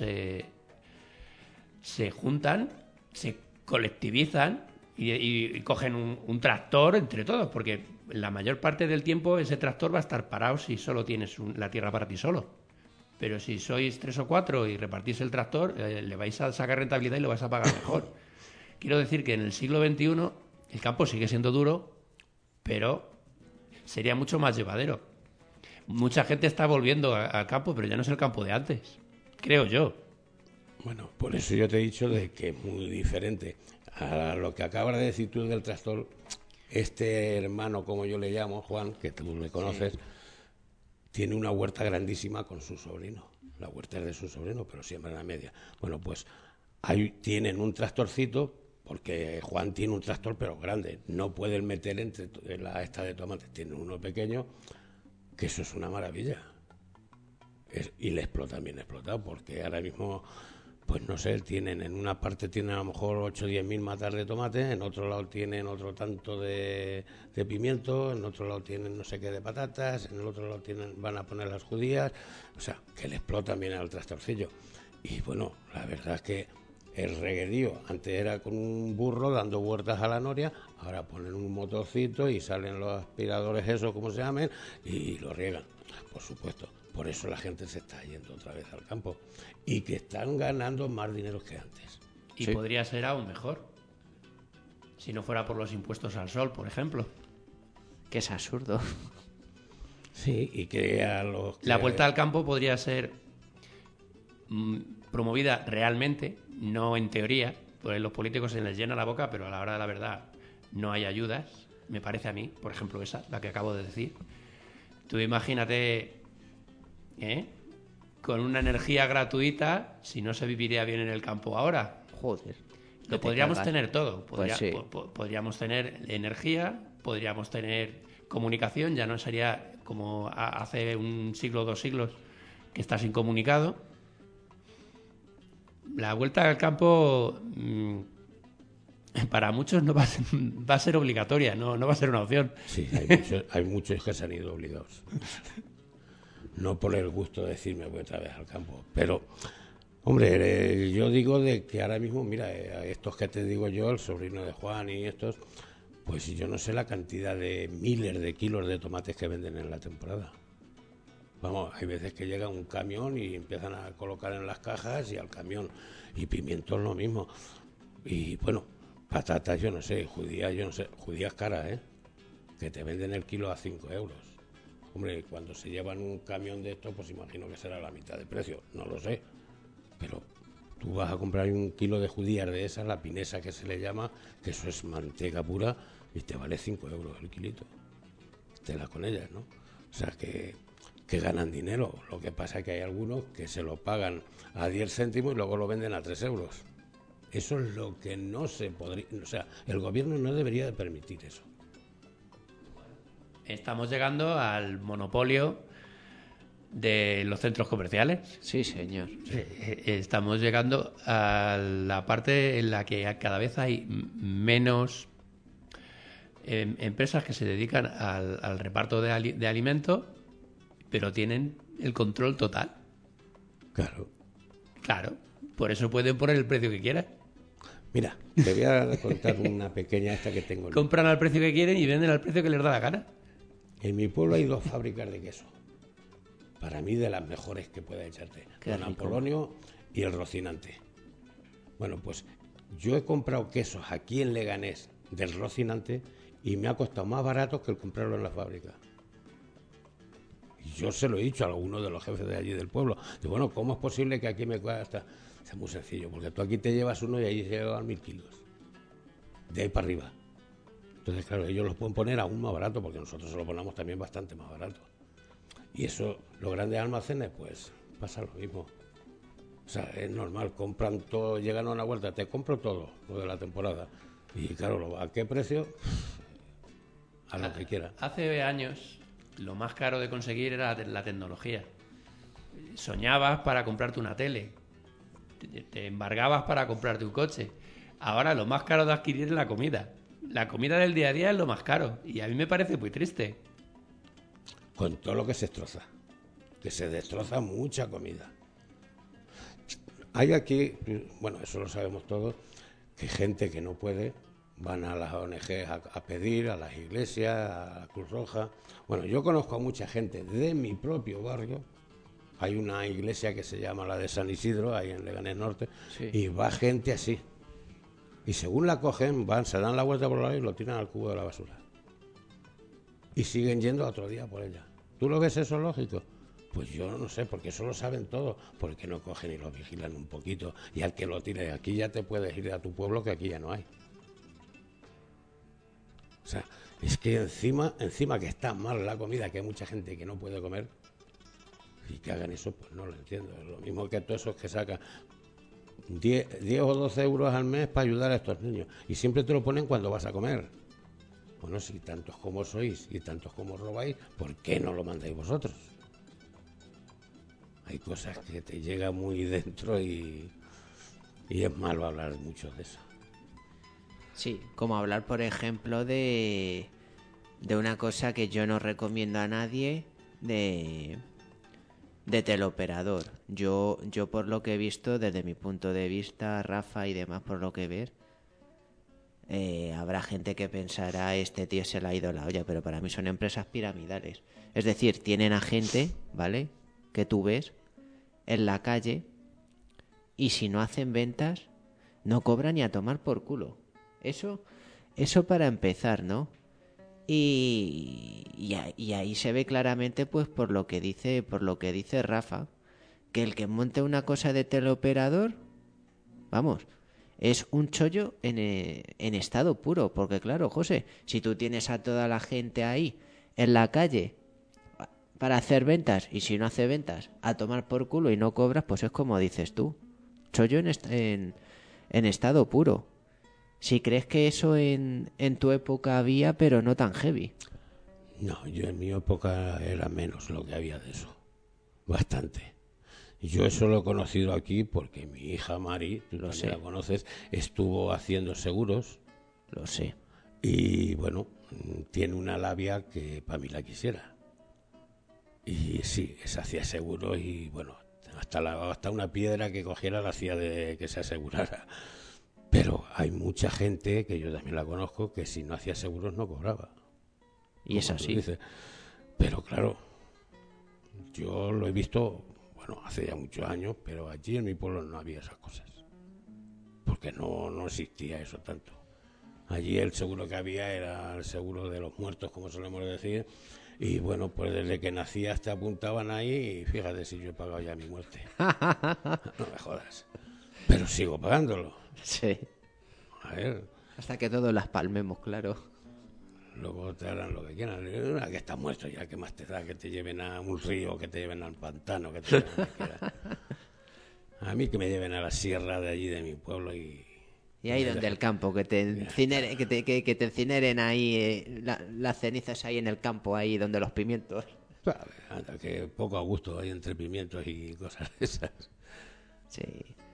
se juntan, se colectivizan y cogen un tractor entre todos, porque la mayor parte del tiempo ese tractor va a estar parado si solo tienes la tierra para ti solo. Pero si sois 3 o 4 y repartís el tractor, le vais a sacar rentabilidad y lo vais a pagar mejor. Quiero decir que en el siglo XXI el campo sigue siendo duro, pero sería mucho más llevadero. Mucha gente está volviendo al campo, pero ya no es el campo de antes, creo yo.
Bueno, por eso yo te he dicho de que es muy diferente a lo que acabas de decir tú del tractor. Este hermano, como yo le llamo, Juan, que tú le conoces, sí, tiene una huerta grandísima con su sobrino. La huerta es de su sobrino, pero siempre en la media. Bueno, pues ahí tienen un tractorcito, porque Juan tiene un tractor, pero grande. No pueden meter entre la esta de tomates. Tienen uno pequeño, que eso es una maravilla. Y les explota bien explotado, porque ahora mismo, pues no sé, tienen en una parte tienen a lo mejor 8 o 10 mil matas de tomate, en otro lado tienen otro tanto de pimiento, en otro lado tienen no sé qué de patatas, en el otro lado van a poner las judías, o sea, que le explotan bien al tractorcillo. Y bueno, la verdad es que el reguerío, antes era con un burro dando vueltas a la noria, ahora ponen un motorcito y salen los aspiradores, esos como se llamen, y lo riegan, por supuesto. Por eso la gente se está yendo otra vez al campo y que están ganando más dinero que antes.
Y
sí,
podría ser aún mejor si no fuera por los impuestos al sol, por ejemplo.
Que es absurdo.
Sí, y que a los que...
La vuelta al campo podría ser promovida realmente, no en teoría, porque los políticos se les llena la boca, pero a la hora de la verdad no hay ayudas, me parece a mí, por ejemplo esa, la que acabo de decir. Tú imagínate... con una energía gratuita, si no se viviría bien en el campo ahora.
Joder.
Lo podríamos tener todo.
Pues sí.
Podríamos tener energía, podríamos tener comunicación, ya no sería como hace un siglo, 2 siglos, que estás incomunicado. La vuelta al campo para muchos no va a ser obligatoria, no va a ser una opción.
Sí, hay muchos que se han ido obligados. No por el gusto de decirme voy otra vez al campo, pero hombre, yo digo de que ahora mismo, mira, estos que te digo yo, el sobrino de Juan y estos, pues yo no sé la cantidad de miles de kilos de tomates que venden en la temporada. Vamos, hay veces que llega un camión y empiezan a colocar en las cajas y al camión, y pimientos lo mismo. Y bueno, patatas yo no sé, judías caras, que te venden el kilo a 5 euros. Hombre, cuando se llevan un camión de esto, pues imagino que será la mitad de precio, no lo sé. Pero tú vas a comprar un kilo de judías de esas, la pinesa que se le llama, que eso es manteca pura, y te vale 5 euros el kilito. Tela con ellas, ¿no? O sea, que ganan dinero. Lo que pasa es que hay algunos que se lo pagan a 10 céntimos y luego lo venden a 3 euros. Eso es lo que no se podría... O sea, el gobierno no debería de permitir eso.
Estamos llegando al monopolio de los centros comerciales.
Sí, señor.
Estamos llegando a la parte en la que cada vez hay menos empresas que se dedican al reparto de alimentos, pero tienen el control total. Claro, por eso pueden poner el precio que quieran.
Mira, te voy a contar una pequeña esta que tengo.
Compran al precio que quieren y venden al precio que les da la gana.
En mi pueblo hay 2 fábricas de queso. Para mí de las mejores que puede echarte. Don Apolonio y el Rocinante. Bueno, pues yo he comprado quesos aquí en Leganés del Rocinante y me ha costado más barato que el comprarlo en la fábrica. Y yo se lo he dicho a alguno de los jefes de allí del pueblo. Digo, bueno, ¿cómo es posible que aquí me cuesta? Es muy sencillo, porque tú aquí te llevas uno y ahí se llevan 1000 kilos. De ahí para arriba. Entonces, claro, ellos los pueden poner aún más barato, porque nosotros se lo ponemos también bastante más barato. Y eso, los grandes almacenes, pues pasa lo mismo. O sea, es normal, compran todo, llegan a una vuelta, te compro todo, lo de la temporada. Y claro, ¿a qué precio? A lo que quiera.
Hace años, lo más caro de conseguir era la tecnología. Soñabas para comprarte una tele, te embargabas para comprarte un coche. Ahora lo más caro de adquirir es la comida. La comida del día a día es lo más caro. Y a mí me parece muy triste.
Con todo lo que se destroza. Que se destroza mucha comida. Hay aquí, bueno, eso lo sabemos todos, que gente que no puede van a las ONG a pedir, a las iglesias, a la Cruz Roja. Bueno, yo conozco a mucha gente de mi propio barrio. Hay una iglesia que se llama la de San Isidro, ahí en Leganés Norte, sí. Y va gente así. Y según la cogen, van, se dan la vuelta por el lado y lo tiran al cubo de la basura. Y siguen yendo otro día por ella. ¿Tú lo ves eso lógico? Pues yo no sé, porque eso lo saben todos. ¿Por qué no cogen y lo vigilan un poquito? Y al que lo tire aquí ya te puedes ir a tu pueblo, que aquí ya no hay. O sea, es que encima que está mal la comida, que hay mucha gente que no puede comer, y que hagan eso, pues no lo entiendo. Es lo mismo que todos esos que sacan 10 o 12 euros al mes para ayudar a estos niños. Y siempre te lo ponen cuando vas a comer. Bueno, si tantos como sois y tantos como robáis, ¿por qué no lo mandáis vosotros? Hay cosas que te llegan muy dentro y es malo hablar mucho de eso.
Sí, como hablar, por ejemplo, de una cosa que yo no recomiendo a nadie, de teleoperador. Yo por lo que he visto, desde mi punto de vista, Rafa y demás, por lo que ver, habrá gente que pensará, este tío se le ha ido la olla, pero para mí son empresas piramidales. Es decir, tienen a gente, ¿vale?, que tú ves en la calle, y si no hacen ventas, no cobran ni a tomar por culo. Eso para empezar, ¿no? Y ahí se ve claramente, pues, por lo que dice Rafa, que el que monte una cosa de teleoperador, vamos, es un chollo en estado puro. Porque claro, José, si tú tienes a toda la gente ahí en la calle para hacer ventas, y si no hace ventas, a tomar por culo y no cobras, pues es como dices tú, chollo en estado puro. Si crees que eso en tu época había, pero no tan heavy.
No, yo en mi época era menos lo que había de eso. Bastante. Yo eso lo he conocido aquí porque mi hija Mari, tú también la conoces, estuvo haciendo seguros.
Lo sé.
Y bueno, tiene una labia que para mí la quisiera. Y sí, se hacía seguros y bueno, hasta una piedra que cogiera la hacía de que se asegurara. Pero hay mucha gente, que yo también la conozco, que si no hacía seguros no cobraba.
Y es así.
Pero claro, yo lo he visto, bueno, hace ya muchos años, pero allí en mi pueblo no había esas cosas. Porque no existía eso tanto. Allí el seguro que había era el seguro de los muertos, como solemos decir. Y bueno, pues desde que nacías te apuntaban ahí y fíjate si yo he pagado ya mi muerte. No me jodas. Pero sigo pagándolo.
Sí.
A ver.
Hasta que todos las palmemos, claro.
Luego te harán lo que quieran. Que estás muerto ya, ¿qué más te da? Que te lleven a un río, que te lleven al pantano, que te lleven a donde quieras. A mí que me lleven a la sierra de allí de mi pueblo y
ahí donde el campo, que te incineren ahí, las cenizas ahí en el campo, ahí donde los pimientos.
Anda, que poco a gusto hay entre pimientos y cosas de esas.
Sí,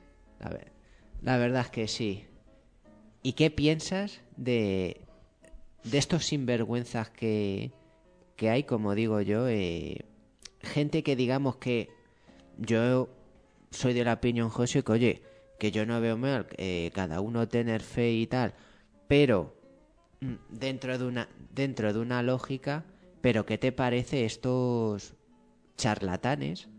la verdad es que sí. ¿Y qué piensas de estos sinvergüenzas que hay, como digo yo, gente que digamos que yo soy de la opinión, José, que oye, que yo no veo mal cada uno tener fe y tal, pero dentro de una lógica, pero ¿qué te parece estos charlatanes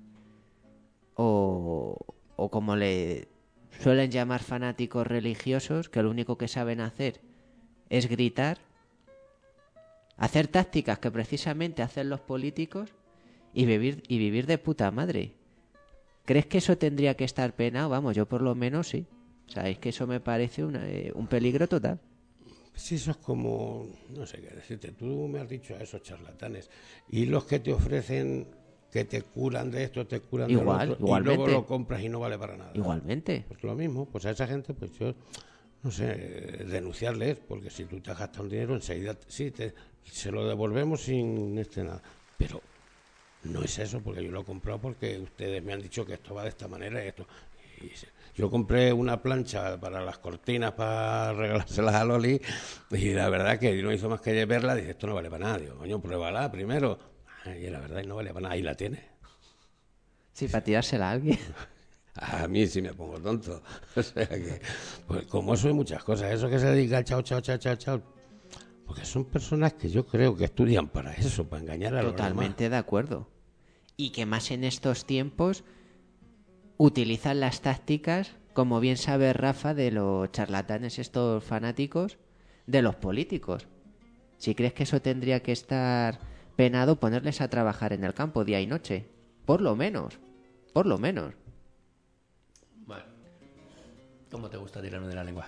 o como le suelen llamar fanáticos religiosos, que lo único que saben hacer es gritar, hacer tácticas que precisamente hacen los políticos y vivir de puta madre. ¿Crees que eso tendría que estar penado? Vamos, yo por lo menos sí. O sea, es que eso me parece un peligro total.
Sí, eso es como, no sé qué decirte, tú me has dicho a esos charlatanes, y los que te ofrecen que te curan de esto, te curan de lo otro, y
igualmente.
luego lo compras y no vale para nada.
Igualmente.
Pues lo mismo, pues a esa gente, pues yo, no sé, denunciarles, porque si tú te has gastado un dinero, enseguida sí, se lo devolvemos sin nada. Pero no es eso, porque yo lo he comprado porque ustedes me han dicho que esto va de esta manera y esto. Yo compré una plancha para las cortinas para regalárselas a Loli y la verdad que no hizo más que verla, dice, esto no vale para nada. Digo, coño, pruébala primero. Y la verdad no vale para nada, ahí la tiene.
Sí, para tirársela a alguien.
A mí sí me pongo tonto. O sea que, pues como eso hay muchas cosas, eso que se dedica al chao, chao, chao, chao, chao. Porque son personas que yo creo que estudian para eso, para engañar a los demás.
Totalmente de acuerdo. Y que más en estos tiempos utilizan las tácticas, como bien sabe Rafa, de los charlatanes estos fanáticos, de los políticos. Si crees que eso tendría que estar penado, ponerles a trabajar en el campo día y noche. Por lo menos. Por lo menos.
Vale. ¿Cómo te gusta tirarme de la lengua?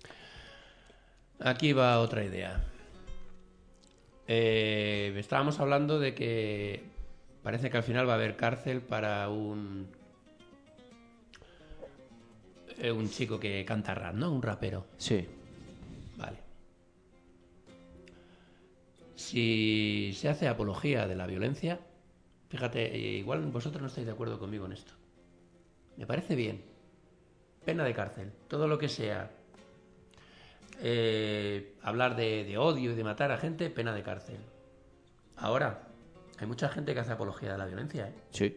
Aquí va otra idea. Estábamos hablando de que parece que al final va a haber cárcel para un chico que canta rap, ¿no? Un rapero.
Sí.
Vale. Si se hace apología de la violencia, fíjate, igual vosotros no estáis de acuerdo conmigo en esto. Me parece bien. Pena de cárcel. Todo lo que sea hablar de odio y de matar a gente, pena de cárcel. Ahora, hay mucha gente que hace apología de la violencia, ¿eh?
Sí.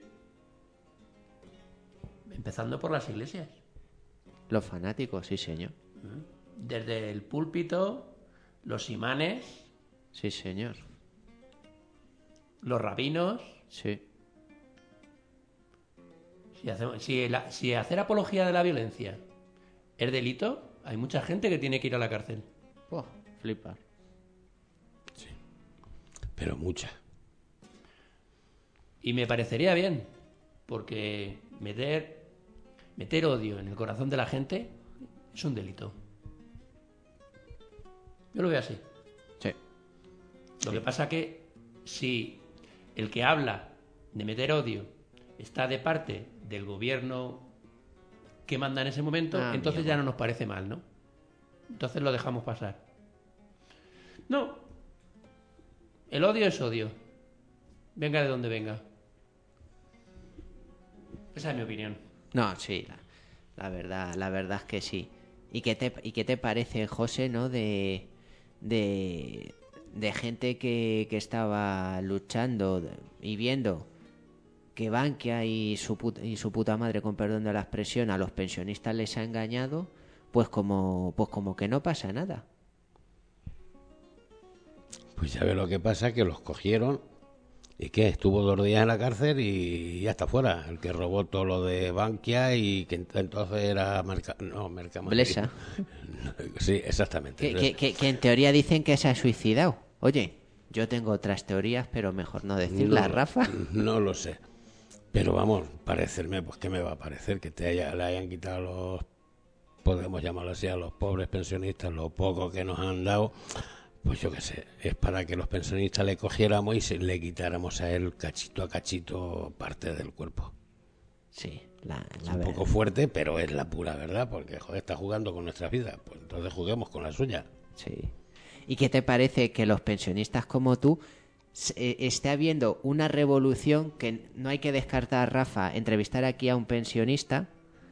Empezando por las iglesias.
Los fanáticos, sí, señor.
Desde el púlpito, los imanes,
Sí, señor.
los rabinos.
Sí.
Si hacer apología de la violencia es delito, hay mucha gente que tiene que ir a la cárcel.
Flipa.
Sí. Pero mucha.
Y me parecería bien, porque meter odio en el corazón de la gente es un delito. Yo lo veo así.
Sí.
Lo que pasa que si el que habla de meter odio está de parte del gobierno que manda en ese momento, entonces ya no nos parece mal, ¿no? Entonces lo dejamos pasar. No. El odio es odio. Venga de donde venga. Esa es mi opinión.
No, sí, la verdad es que sí. ¿Y qué te parece, José, no? De gente que estaba luchando y viendo que Bankia y su puta madre, con perdón de la expresión, a los pensionistas les ha engañado, pues como que no pasa nada.
Pues ya ve lo que pasa, que los cogieron y que estuvo 2 días en la cárcel y ya está fuera. El que robó todo lo de Bankia y que entonces era Mercamadrid.
Blesa.
Sí, exactamente.
Que en teoría dicen que se ha suicidado. Oye, yo tengo otras teorías, pero mejor no decirlas, Rafa.
No lo sé. Pero vamos, parecerme, pues ¿qué me va a parecer? Que le hayan quitado los, podemos llamarlo así, a los pobres pensionistas, lo poco que nos han dado. Pues yo qué sé, es para que los pensionistas le cogiéramos y le quitáramos a él cachito a cachito parte del cuerpo.
Sí,
es un poco fuerte, pero es la pura verdad, porque joder, está jugando con nuestras vidas, pues entonces juguemos con la suya.
Sí. ¿Y qué te parece que los pensionistas como tú esté habiendo una revolución que no hay que descartar, Rafa, entrevistar aquí a un pensionista?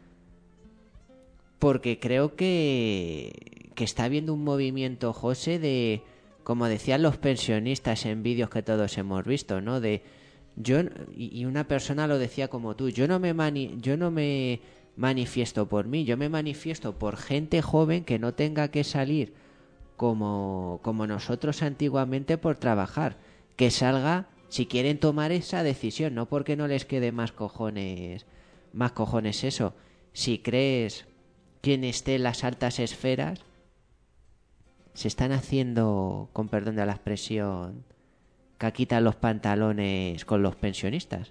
Porque creo que está habiendo un movimiento, José, de, como decían los pensionistas en vídeos que todos hemos visto, ¿no? Y una persona lo decía como tú, yo no me manifiesto por mí, yo me manifiesto por gente joven que no tenga que salir como nosotros antiguamente por trabajar, que salga si quieren tomar esa decisión, no porque no les quede más cojones eso. Si crees quien esté en las altas esferas, se están haciendo, con perdón de la expresión, caquita en los pantalones con los pensionistas?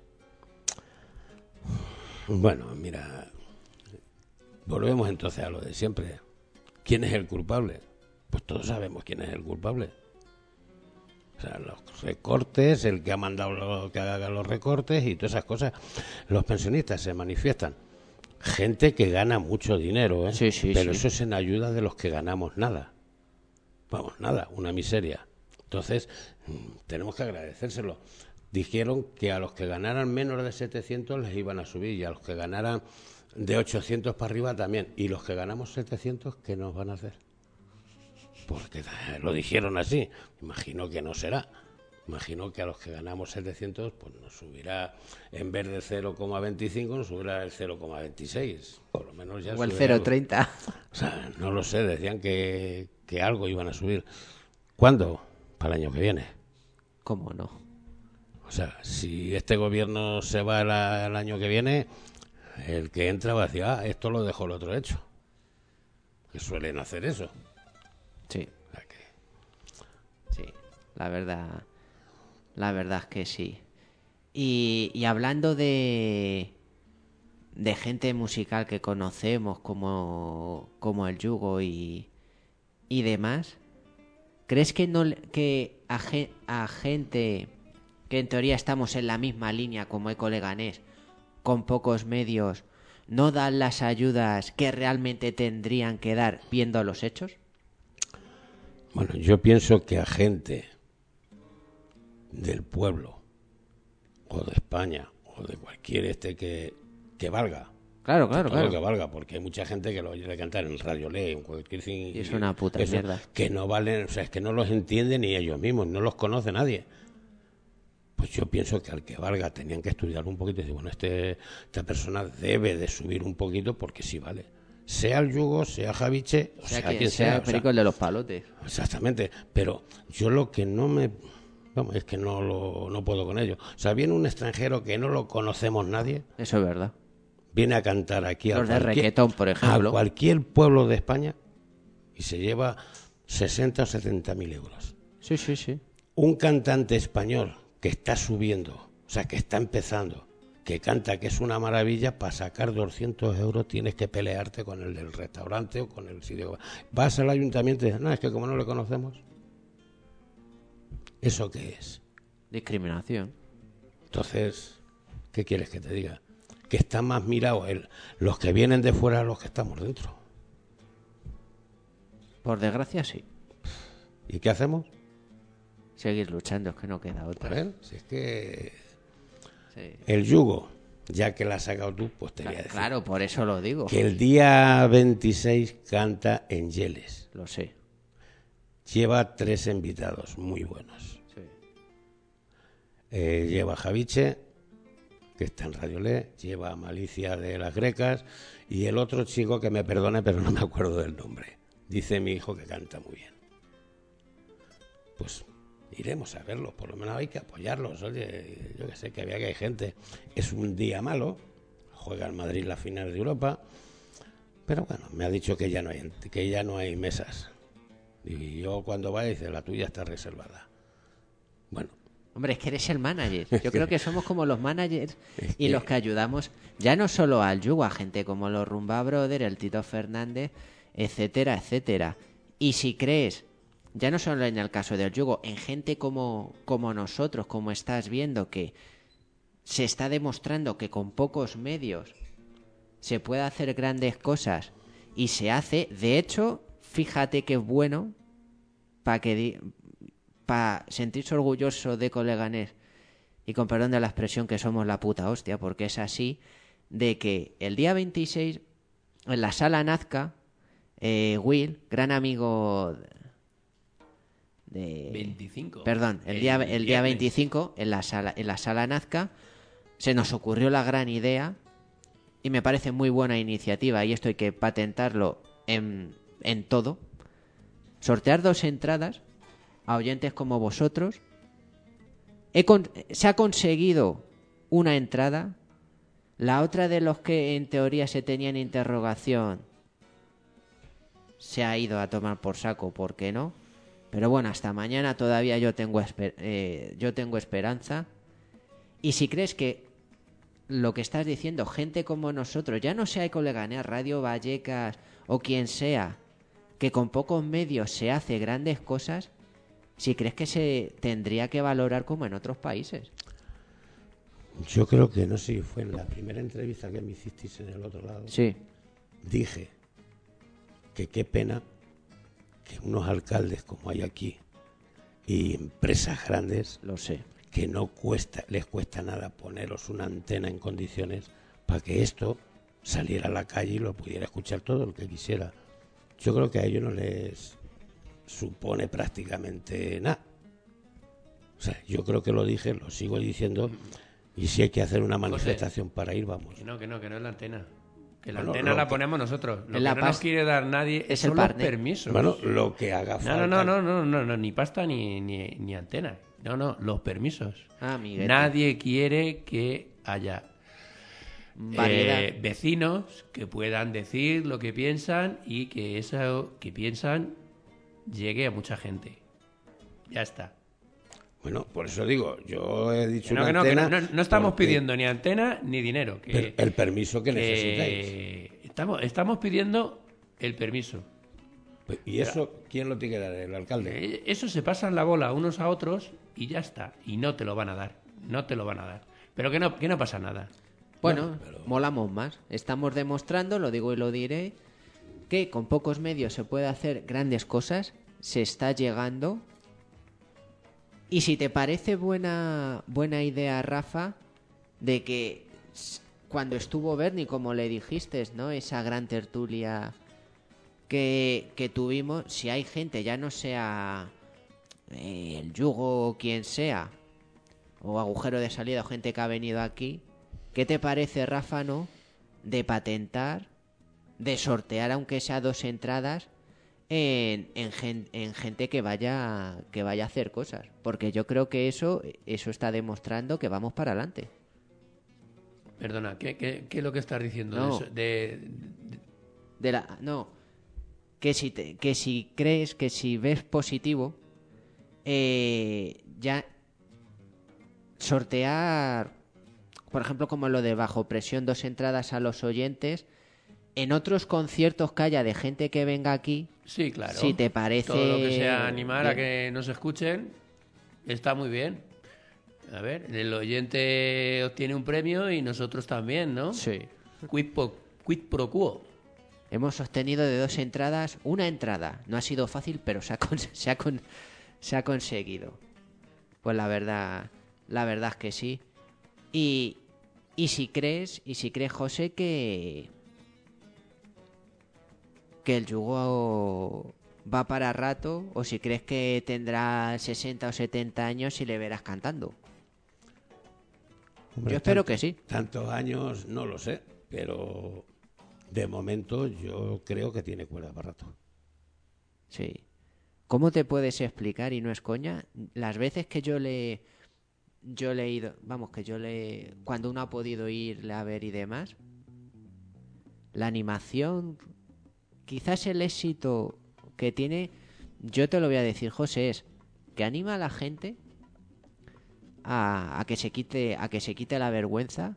Bueno, mira, volvemos entonces a lo de siempre. ¿Quién es el culpable? Pues todos sabemos quién es el culpable. O sea, los recortes, el que ha mandado que haga los recortes y todas esas cosas. Los pensionistas se manifiestan. Gente que gana mucho dinero, ¿eh?
Sí,
Pero
sí.
eso es en ayuda de los que ganamos nada. Vamos, nada, una miseria. Entonces, tenemos que agradecérselo. Dijeron que a los que ganaran menos de 700 les iban a subir y a los que ganaran de 800 para arriba también. Y los que ganamos 700, ¿qué nos van a hacer? Porque lo dijeron así. Imagino que no será. Imagino que a los que ganamos 700, pues nos subirá, en vez de 0,25, nos subirá el 0,26. Por lo menos ya
O el
subirá
0,30.
O sea, no lo sé, decían que algo iban a subir. ¿Cuándo? Para el año que viene.
¿Cómo no?
O sea, si este gobierno se va el año que viene, el que entra va a decir, esto lo dejó el otro hecho. Que suelen hacer eso.
Sí,
O sea que,
sí, la verdad es que sí. Y hablando de gente musical que conocemos como el Yugo y demás, ¿crees que a gente que en teoría estamos en la misma línea como Eco Leganés, con pocos medios, no dan las ayudas que realmente tendrían que dar viendo los hechos?
bueno, yo pienso que a gente del pueblo, o de España, o de cualquier que valga.
Claro.
Que valga, porque hay mucha gente que lo oye cantar en Radio Ley, en cualquier thing,
Y es una puta
eso,
mierda.
que no valen, o sea, es que no los entienden ni ellos mismos, no los conoce nadie. Pues yo pienso que al que valga tenían que estudiar un poquito y decir, bueno, esta persona debe de subir un poquito porque sí vale. Sea el Yugo, sea Javiche, o sea quien sea.
el perico el de los palotes.
Exactamente, pero yo lo que vamos, es que no puedo con ello. O sea, viene un extranjero que no lo conocemos nadie,
Eso es verdad.
viene a cantar aquí
Los de Requetón, por
a
ejemplo.
cualquier pueblo de España y se lleva 60 o 70 mil euros.
Sí.
Un cantante español que está subiendo, o sea, que está empezando, que canta, que es una maravilla, para sacar 200 euros tienes que pelearte con el del restaurante o con el sitio. Vas al ayuntamiento y dices, no, es que como no le conocemos. ¿Eso qué es?
Discriminación.
Entonces, ¿qué quieres que te diga? Que están más mirados los que vienen de fuera a los que estamos dentro.
Por desgracia, sí.
¿Y qué hacemos?
Seguir luchando, es que no queda otra.
A ver, si es que
Sí.
el Yugo, ya que la has sacado tú, pues te voy a decir
Claro, por eso lo digo.
que el día 26 canta en Yeles.
Lo sé.
Lleva 3 invitados muy buenos.
Sí.
Lleva a Javiche, que está en Radio Le, lleva a Malicia de las Grecas y el otro chico que me perdone, pero no me acuerdo del nombre. Dice mi hijo que canta muy bien. Pues iremos a verlos, por lo menos hay que apoyarlos. Oye, yo que sé, que vea que hay gente. Es un día malo, juega el Madrid la final de Europa, pero bueno, me ha dicho que ya no hay mesas. Y yo cuando vaya dice, la tuya está reservada. Bueno.
Hombre, es que eres el manager. Yo creo que somos como los managers y los que ayudamos ya no solo al Yugo, a gente como los Rumba Brother, el Tito Fernández, etcétera, etcétera. Y si crees, ya no solo en el caso del Yugo, en gente como nosotros, como estás viendo, que se está demostrando que con pocos medios se puede hacer grandes cosas y se hace, de hecho, fíjate que es bueno para sentirse orgulloso de Eco Leganés y con perdón de la expresión que somos la puta hostia, porque es así, de que el día 26 en la sala Nazca, Will, gran amigo de
25.
Perdón, el día 25 en la sala Nazca se nos ocurrió la gran idea y me parece muy buena iniciativa y esto hay que patentarlo en todo. Sortear 2 entradas a oyentes como vosotros. Se ha conseguido una entrada. La otra de los que en teoría se tenían interrogación se ha ido a tomar por saco, ¿por qué no? Pero bueno, hasta mañana todavía yo tengo esperanza. Y si crees que lo que estás diciendo, gente como nosotros, ya no sea Ecoleganea, Radio Vallecas o quien sea, que con pocos medios se hace grandes cosas, si crees que se tendría que valorar como en otros países.
Yo creo que, no sé si fue en la primera entrevista que me hicisteis en el otro lado,
Sí.
dije que qué pena que unos alcaldes como hay aquí y empresas grandes,
Lo sé.
que les cuesta nada poneros una antena en condiciones para que esto saliera a la calle y lo pudiera escuchar todo el que quisiera. Yo creo que a ellos no les supone prácticamente nada. O sea, yo creo que lo dije, lo sigo diciendo, y si hay que hacer una manifestación para ir, vamos.
Que no es la antena. Que la
Bueno,
antena la ponemos nosotros. Lo que no nos quiere dar nadie
es
son
el
los
partner.
permisos.
Bueno, lo que haga falta.
No, ni pasta ni antena. No, los permisos.
Ah, amiguete.
Nadie quiere que haya
Variedad.
vecinos que puedan decir lo que piensan y que eso que piensan llegue a mucha gente. Ya está.
Bueno, por eso digo, yo he dicho
Que
una
no
antena
estamos
porque
pidiendo ni antena ni dinero. Que,
el permiso que necesitáis.
Estamos pidiendo el permiso.
¿Y eso quién lo tiene que dar? ¿El alcalde?
Eso se pasan la bola unos a otros y ya está. Y no te lo van a dar. No te lo van a dar. Pero que no pasa nada.
Bueno, molamos más. Estamos demostrando, lo digo y lo diré, que con pocos medios se puede hacer grandes cosas. Se está llegando. Y si te parece buena idea, Rafa, de que cuando estuvo Berni, como le dijiste, ¿no? Esa gran tertulia que tuvimos, si hay gente, ya no sea el Yugo o quien sea, o Agujero de Salida o gente que ha venido aquí, ¿qué te parece, Rafa, no? De patentar, de sortear, aunque sea 2 entradas, en gente que vaya a hacer cosas, porque yo creo que eso está demostrando que vamos para adelante.
Perdona, ¿qué es lo que estás diciendo?
No.
No.
Que si crees, que si ves positivo, ya sortear, por ejemplo, como lo de Bajo Presión, 2 entradas a los oyentes. En otros conciertos que haya de gente que venga aquí,
Sí, claro.
si te parece...
Todo lo que sea animar a
bien.
que nos escuchen está muy bien. A ver, el oyente obtiene un premio y nosotros también, ¿no?
Sí.
Quid pro quo.
Hemos obtenido de 2 entradas una entrada. No ha sido fácil, pero se ha conseguido. Pues la verdad es que sí. Y si crees, José, que el Yugo va para rato, o si crees que tendrá 60 o 70 años y le verás cantando.
Hombre,
Yo espero que sí.
Tantos años no lo sé, pero de momento yo creo que tiene cuerda para rato.
Sí. ¿Cómo te puedes explicar, y no es coña, las veces que yo le he ido, cuando uno ha podido irle a ver y demás, la animación, quizás el éxito que tiene, yo te lo voy a decir, José, es que anima a la gente a que se quite la vergüenza,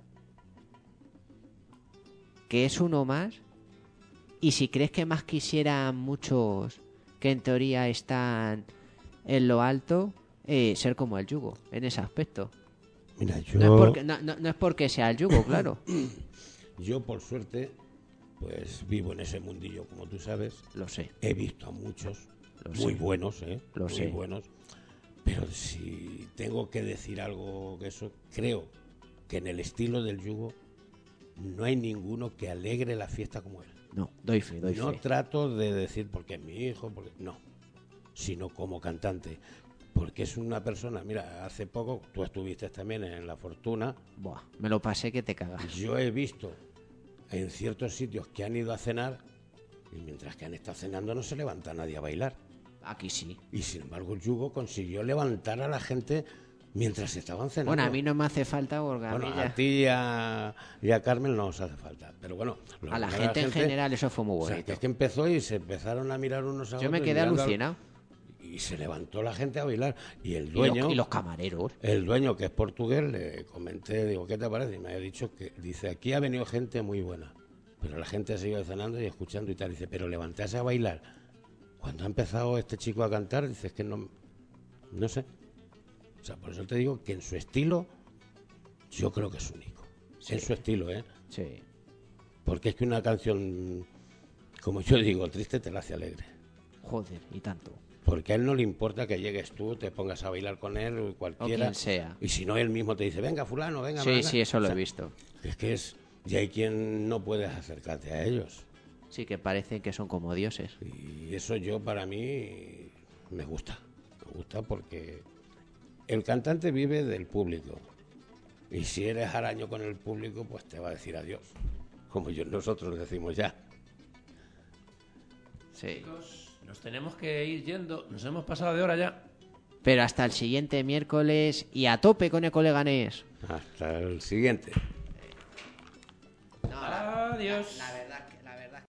que es uno más, y si crees que más quisieran muchos que en teoría están en lo alto, ser como el Yugo en ese aspecto.
Mira, yo...
No es porque sea el Yugo, claro.
Yo, por suerte, pues vivo en ese mundillo, como tú sabes.
Lo sé.
He visto a muchos
Lo
muy
sé.
buenos,
Lo
muy
sé.
buenos. Pero si tengo que decir algo que eso, creo que en el estilo del Yugo no hay ninguno que alegre la fiesta como él.
No, doy fe.
No trato de decir porque es mi hijo, no, sino como cantante. Porque es una persona, mira, hace poco tú estuviste también en La Fortuna.
Buah, me lo pasé que te cagas.
Yo he visto en ciertos sitios que han ido a cenar y mientras que han estado cenando no se levanta nadie a bailar.
Aquí sí.
Y sin embargo el Yugo consiguió levantar a la gente mientras estaban cenando.
Bueno, a mí no me hace falta, porque
Bueno,
a mí ya...
a ti y a Carmen no os hace falta. Pero bueno,
A la gente en general eso fue muy
O sea,
bonito.
que es que empezó y se empezaron a mirar unos a
Yo
otros.
me quedé
mirando
alucinado.
y se levantó la gente a bailar. Y el dueño...
Y los camareros.
El dueño, que es portugués, le comenté, digo, ¿qué te parece? Y me ha dicho que, dice, aquí ha venido gente muy buena, pero la gente ha seguido cenando y escuchando y tal. Dice, pero levantarse a bailar cuando ha empezado este chico a cantar, dice, es que no sé. O sea, por eso te digo que en su estilo, yo creo que es único. Sí. En su estilo, ¿eh?
Sí.
Porque es que una canción, como yo digo, triste te la hace alegre.
Joder, y tanto.
Porque a él no le importa que llegues tú, te pongas a bailar con él, cualquiera.
O quien sea.
Y si no, él mismo te dice, venga, fulano, venga.
Sí,
venga.
sí, eso lo he visto.
Es que es... Y hay quien no puedes acercarte a ellos.
Sí, que parecen que son como dioses.
Y eso yo, para mí, me gusta. Me gusta porque el cantante vive del público. Y si eres haraño con el público, pues te va a decir adiós. Como nosotros decimos ya.
Sí.
Chicos, nos tenemos que ir yendo. Nos hemos pasado de hora ya.
Pero hasta el siguiente miércoles y a tope con Eco Leganés.
Hasta el siguiente.
Adiós.